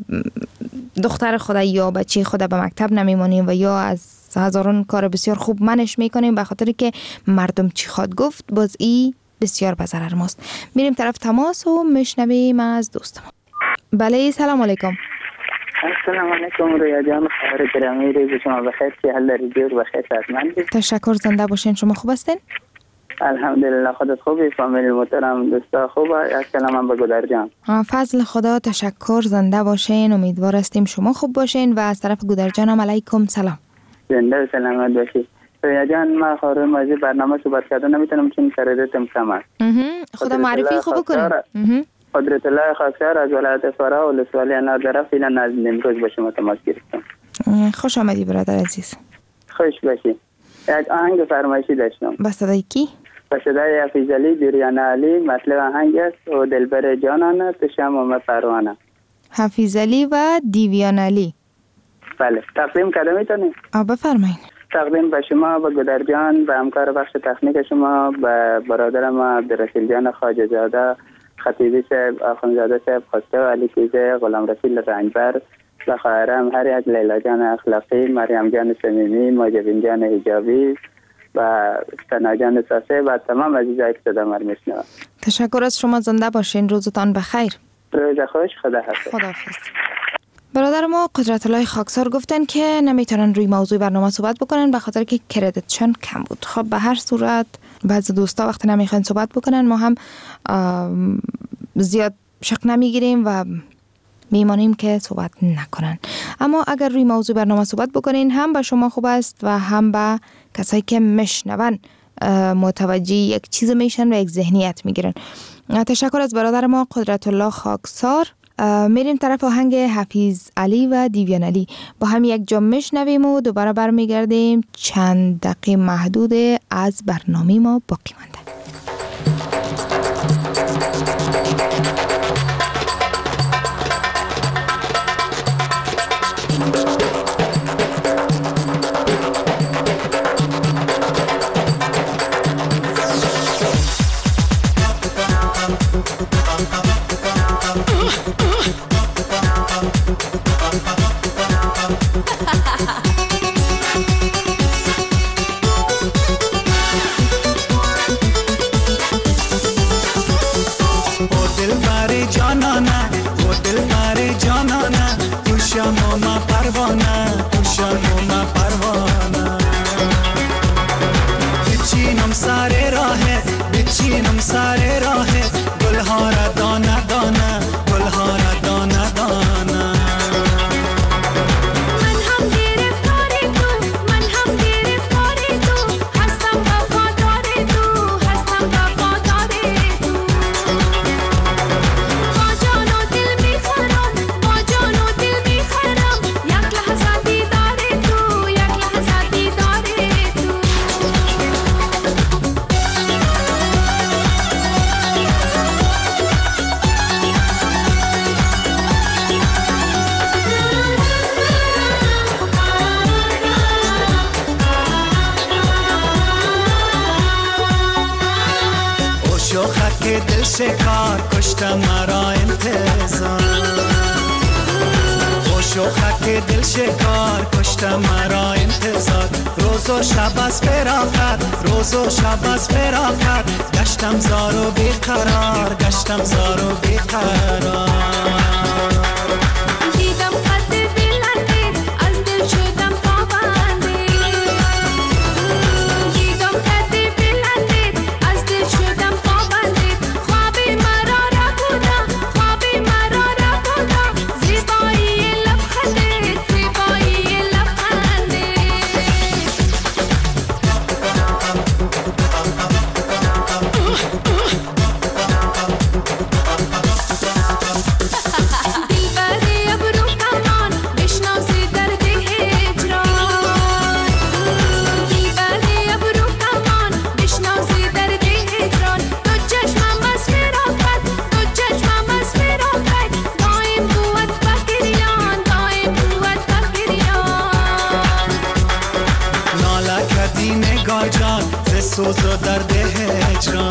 G: دختر خدا یا بچه خدا به مکتب نمیمونیم و یا از هزاران کار بسیار خوب منش میکنیم به خاطر که مردم چی خواد گفت، باز ای بسیار به ضرر ماست. میریم طرف تماس و میشنویم از دوستم. بله سلام علیکم.
N: السلام علیکم رویا جان، خبر گرامی روز شما بخیر، که حال داری جور بخیر سازمند.
G: تشکر، زنده باشین. شما خوب هستین؟
N: الحمدلله، خودت خوبی؟ فامیل محترم دوستا خوبه؟ السلام هم به گودر جان.
G: فضل خدا، تشکر، زنده باشین. امیدوار هستیم شما خوب باشین و از طرف گودر جانم علیکم سلام.
N: زنده و سلامت باشی. رویا جان، ما خبر موضوع برنامه صحبت کردن نمیتونم چون سردتم کم است.
G: خدا معرفی خوب کنین.
N: قدرت الله خاکسار از ولایت فرا و ولسوالی انار فعلا از امروز با شما تماس گرفتم.
G: خوش آمدی برادر عزیز.
N: خوش باشی. یک آهنگ فرمایشی داشتم.
G: با صدای کی؟
N: با صدای حفیظ علی جریان علی. مطلب آهنگ است و دلبر جانانه تو شم و پروانه.
G: حفیظ علی و دیویان علی.
N: بله، تقدیم کردم میتونی؟
G: آ بفرمایید.
N: تقدیم به شما، به گودر جان، به همکار بخش تکنیک شما، به برادر ما عبدالرسول جان خواجه زاده، خطیبی صاحب، آخوندزاده صاحب خواسته و علی کیزه، غلام رسول رنجبر، و خواهرم هر یک، لیلا جان اخلاقی، مریم جان سمیمی، ماجبین جان حجابی و سنا جان ساسه و تمام عزیزایی که صدا ما میشنوند.
G: تشکر از شما، زنده باشین. روزتان بخیر.
N: روز خوش. خدا حافظ.
G: خدا حافظ. برادر ما قدرت الله خاکسار گفتن که نمیتونن روی موضوع برنامه صحبت بکنن به خاطر که کردیتشون کم بود. خب به هر صورت بعضی دوستا وقتی نمیخوان صحبت بکنن ما هم زیاد شک نمیگیریم و میمانیم که صحبت نکنن. اما اگر روی موضوع برنامه صحبت بکنین هم به شما خوب است و هم به کسایی که میشنون متوجه یک چیز میشن و یک ذهنیت میگیرن. تشکر از برادر ما قدرت الله خاکسار. میریم طرف آهنگ حفیظ علی و دیویان علی، با هم یک جا میشنویم و دوباره برمیگردیم. چند دقیقه محدود از برنامه ما باقی مانده.
O: شکار کشته مرا انتظار، خوش و خک دل شکار کشته مرا انتظار. روز و شب از فراقت، روز و شب از فراقت، گشتم زار و بیقرار، گشتم زار و بیقرار. سوز و درد هجران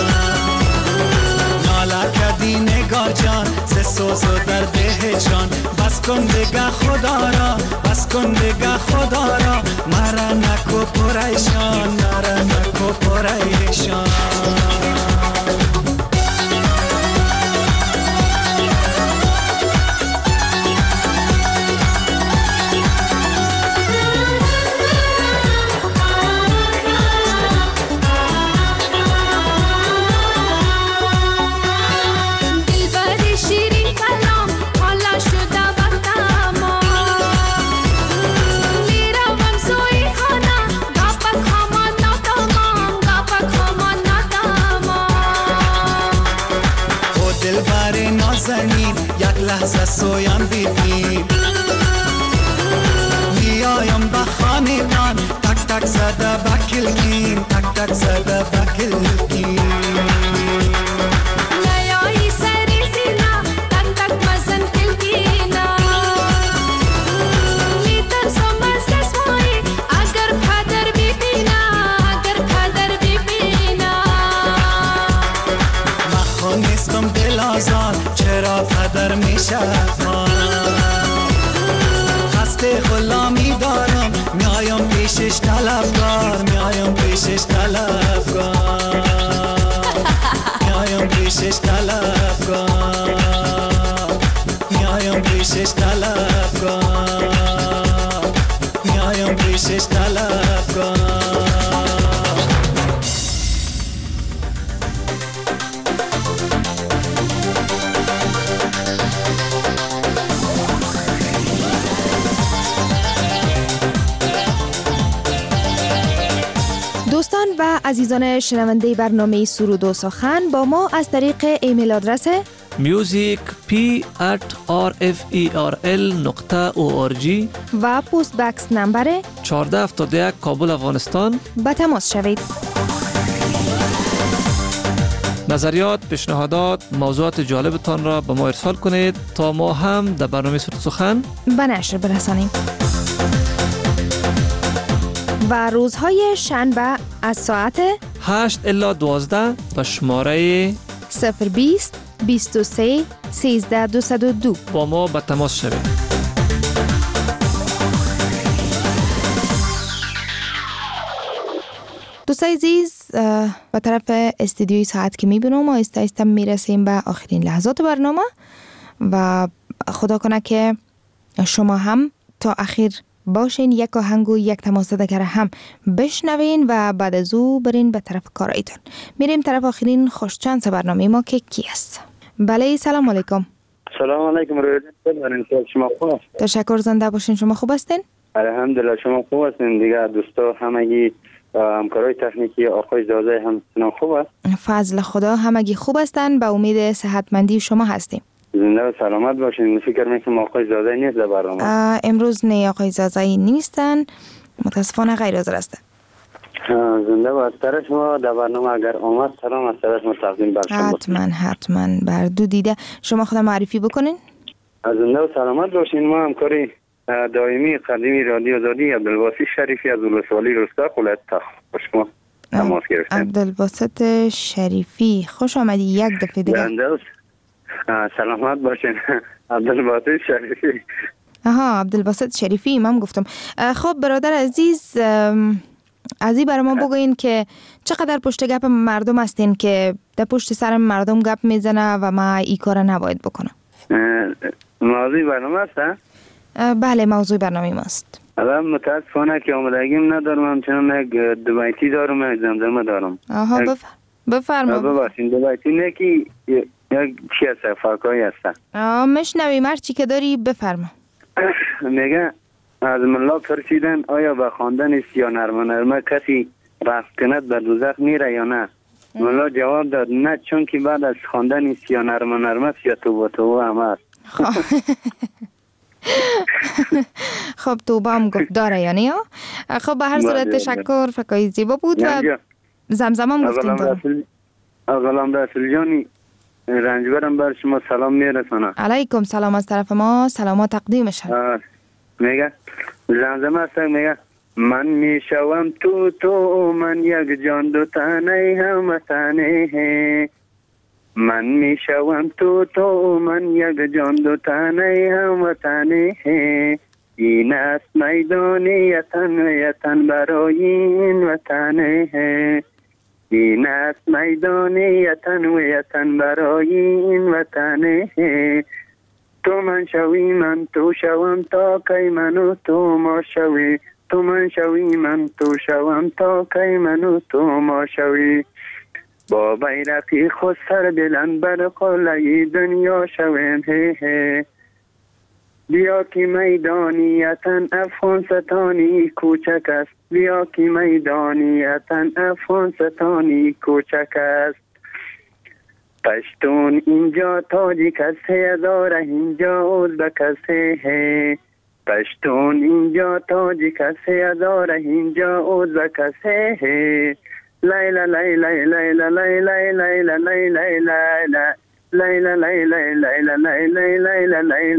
O: ناله کردی نگار جان ز سوز و درد هجران بس کن دیگه خدا را بس کن دیگه خدا را مرا نکو پریشان مرا نکو پریشان لحظه سویم بیبیم میایم به خانه‌تان تک تک زده بکلگیم تک تک زده بکلگیم نیایی سری زینا تک تک مزن کلگینا میترسم از دستمایی اگر پدر ببینا اگر پدر ببینا مخون نیستم دل آزار چرا پدر میشه خسته غلامی دارم میایم پیشش طلبکار میایم پیشش طلبکار میایم پیشش طلبکار میایم پیشش طلبکار میایم پیشش طلبکار
G: دوستان و عزیزان شنونده برنامه سرود و سخن با ما از طریق ایمیل آدرس
P: music p at r f e r l نقطه او آر جی
G: و پست بکس نمبر
P: چهارده هفتاد و یک کابل افغانستان
G: به تماس شوید.
P: نظریات، پیشنهادات، موضوعات جالبتان را به ما ارسال کنید تا ما هم در برنامه سرود سخن
G: به نشر برسانیم. و روزهای شنبه از ساعت
P: هشت الی دوازده به شماره
G: صفر بیست بیست و سه سیزده دویست و دو
P: با ما به تماس شوید.
G: دوستای عزیز به طرف استودیوی ساعت که میبینم ما آهسته آهسته میرسیم به آخرین لحظات برنامه و خدا کنه که شما هم تا اخیر باشین، یک آهنگ و یک تماس دیگر هم بشنوین و بعد از او برین به طرف کارایتون. میریم طرف آخرین خوشچانس برنامه ما که کی است. بله سلام علیکم.
Q: سلام علیکم رویدن شما خوب است؟
G: تشکر، زنده باشین. شما خوب هستین؟
Q: الحمدلله شما خوب هستین؟ دیگه دوستا همگی همکارای تکنیکی آقای زازای هم خوب است؟
G: فضل خدا همگی خوب هستن، به امید صحتمندی شما هستیم.
Q: زنده و سلامت باشین. فکر میکنم آقای زازای نیست در برنامه.
G: امروز نه آقای زازای نیستن، متاسفانه غیر حاضر هستن.
Q: زنده و از طرف شما در برنامه اگر آمد سلام از طرف ما تقدیم بر شما.
G: حتما حتما بر دو دیده. شما خودم معرفی بکنین.
Q: زنده و سلامت باشین. ما همکاری دائمی قدیمی رادیو آزادی عبدالباسط شریفی از ولسوالی رستاق ولایت تخت شما تماس گرفتیم.
G: عبدالباسط شریفی خوش آمدی یک دفعه دیگه.
Q: زنده و سلامت باشین. عبدالباسط شریفی.
G: آها عبدالباسط شریفی من گفتم. خب برادر عزیز از این برای ما بگوین که چقدر پشت گپ مردم هستین که در پشت سر مردم گپ میزنه و ما این کار نباید بکنم.
Q: موضوع برنامه است؟
G: بله موضوع برنامه ماست.
Q: الان متاسفانه که آمدگیم ندارم، همچنان یک دو بیتی دارم، یک زمزمه دارم.
G: آها بف... بفرما.
Q: ببخشید دو بیتی نه که یک چی هست فرقایی هست.
G: آه مشنویم هر چی که داری بفرما.
Q: میگه از ملا پرسیدن آیا به خواندن سیا نرمه نرمه کسی رفت کند به دوزخ میره یا نه؟ ملا جواب داد نه، چون که بعد از خواندن سیا نرمه نرمه سیا توبه توبه هم هست.
G: خب توبه هم گفت داره یعنی ها. خب به هر صورت تشکر، فکایی زیبا بود و زمزم هم گفتیم دارم.
Q: غلام رسول جانی رنجبرم بر شما سلام میرسانم.
G: علیکم سلام از طرف ما، سلام تقدیمش.
Q: میگه زمزمه هست، میگه من می شوم تو تو من یک جان دو تنه هموطنه من می شوم تو تو من یک جان دو تنه هموطنه این است میدان یتن یتن برای این وطنه این است میدان یتن و یتن برای این وطنه تو من شوی من تو شوم تا کی من و تو ما شوی تو من شوی من تو شوم تا کی من و تو ما شوی با بیرقی خود سر بلند بر قلعه دنیا شویم هی هی بیا که میدانیتن افغان ستانی کوچک است بیا که میدانیتن افغان ستانی کوچک است پشتون اینجا تاجیک است هزاره اینجا ازبک است هی پشتون اینجا تاجیک است هزاره اینجا ازبک است هی لیلا لیلا لیلا لیلا لیلا لیلا لیلا لیلا لیلا لیلا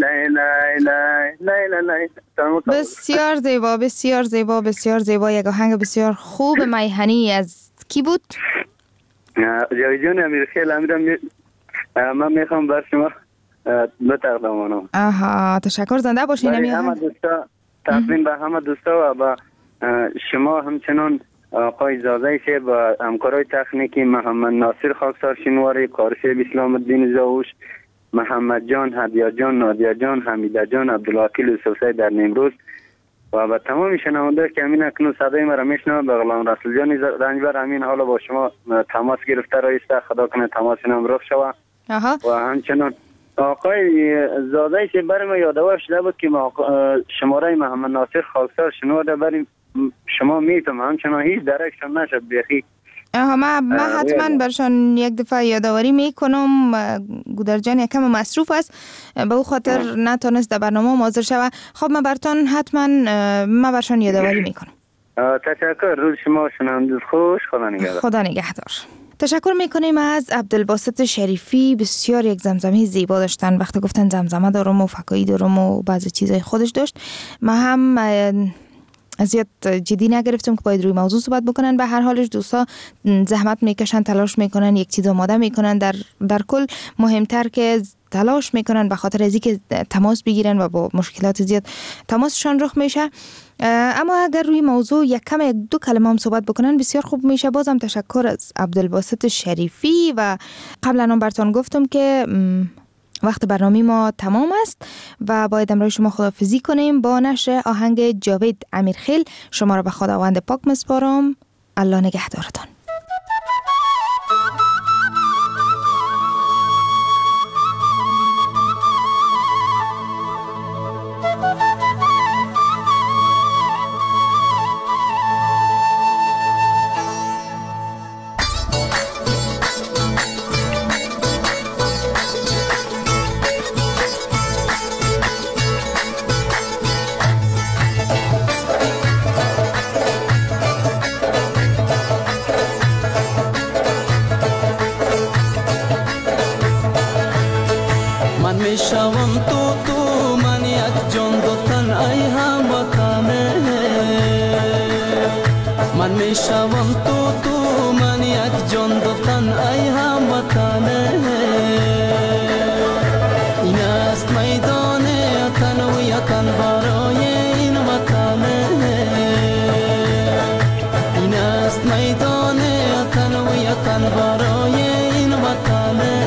Q: لیلا لیلا
G: بسیار زیبا بسیار زیبا بسیار زیبا. یک آهنگ بسیار خوب میهنی از کی بود؟
Q: جاوید جان امیرخیل امیرم من میخوام بر شما بتقدمانم.
G: آها تشکر زنده باشین.
Q: همه دوستا تقدیم به همه دوستا و با شما همچنان آقای زاده شه با همکارای تکنیکی محمد ناصر خاکسار شینواری، کارشیب اسلام الدین زاوش، محمد جان، هدیه جان، نادیه جان، حمیده جان، عبدالوکیل یوسفزی در نیمروز و با تمام شنونده که امین اکنون صدای مرا میشنوند به غلام رسول جان رنجبر امین حالا با شما تماس گرفته رایسته خدا کنه تماس نام رخ شود و همچنان آقای زاده شه برای ما یادآور شده بود که شماره محمد ناصر خاکسار شنوده برای شما میتونم همچنان هیچ درکشان نشد بیخی.
G: آها ما ما حتما برشان یک دفعه یادآوری میکنم. گودرجان یکم مصروف است به او خاطر نتونست در برنامه حاضر شود. خب ما برتون حتما ما برشان یادآوری میکنم.
Q: تشکر. روز شما شنونده خوش. خدا نگهدار.
G: خدا نگهدار. تشکر میکنیم از عبدالباسط شریفی. بسیار یک زمزمه زیبا داشتن. وقتی گفتن زمزمه دارم و فکایی دارم و بعضی چیزای خودش داشت ما هم زیاد جدی نگرفتم که باید روی موضوع صحبت بکنن. به هر حالش دوستا زحمت میکشن، تلاش میکنن، یک چیز آماده میکنن. در در کل مهمتر که تلاش میکنن به خاطر از اینکه تماس بگیرن و با مشکلات زیاد تماسشان رخ میشه. اما اگر روی موضوع یک کم یک دو کلمه هم صحبت بکنن بسیار خوب میشه. بازم تشکر از عبدالباسط شریفی و قبلا هم براتون گفتم که وقت برنامه ما تمام است و باید امروز شما خداحافظی کنیم با نشر آهنگ جاوید امیرخیل. شما را به خداوند پاک مسپارم. الله نگهدارتان.
I: میشوم تو تو من یک جان دو تن ای هموطنه من میشوم تو تو من یک جان دو تن ای هموطنه این است میدان تن و یتن برای این وطنه این است میدان تن و یتن برای این وطنه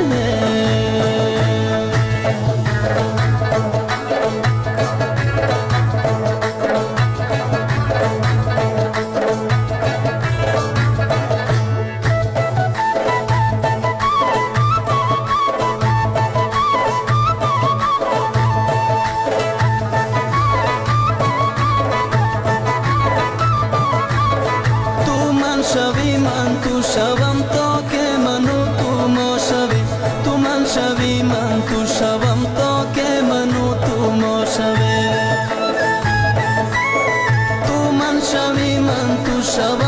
I: شوی من تو شوی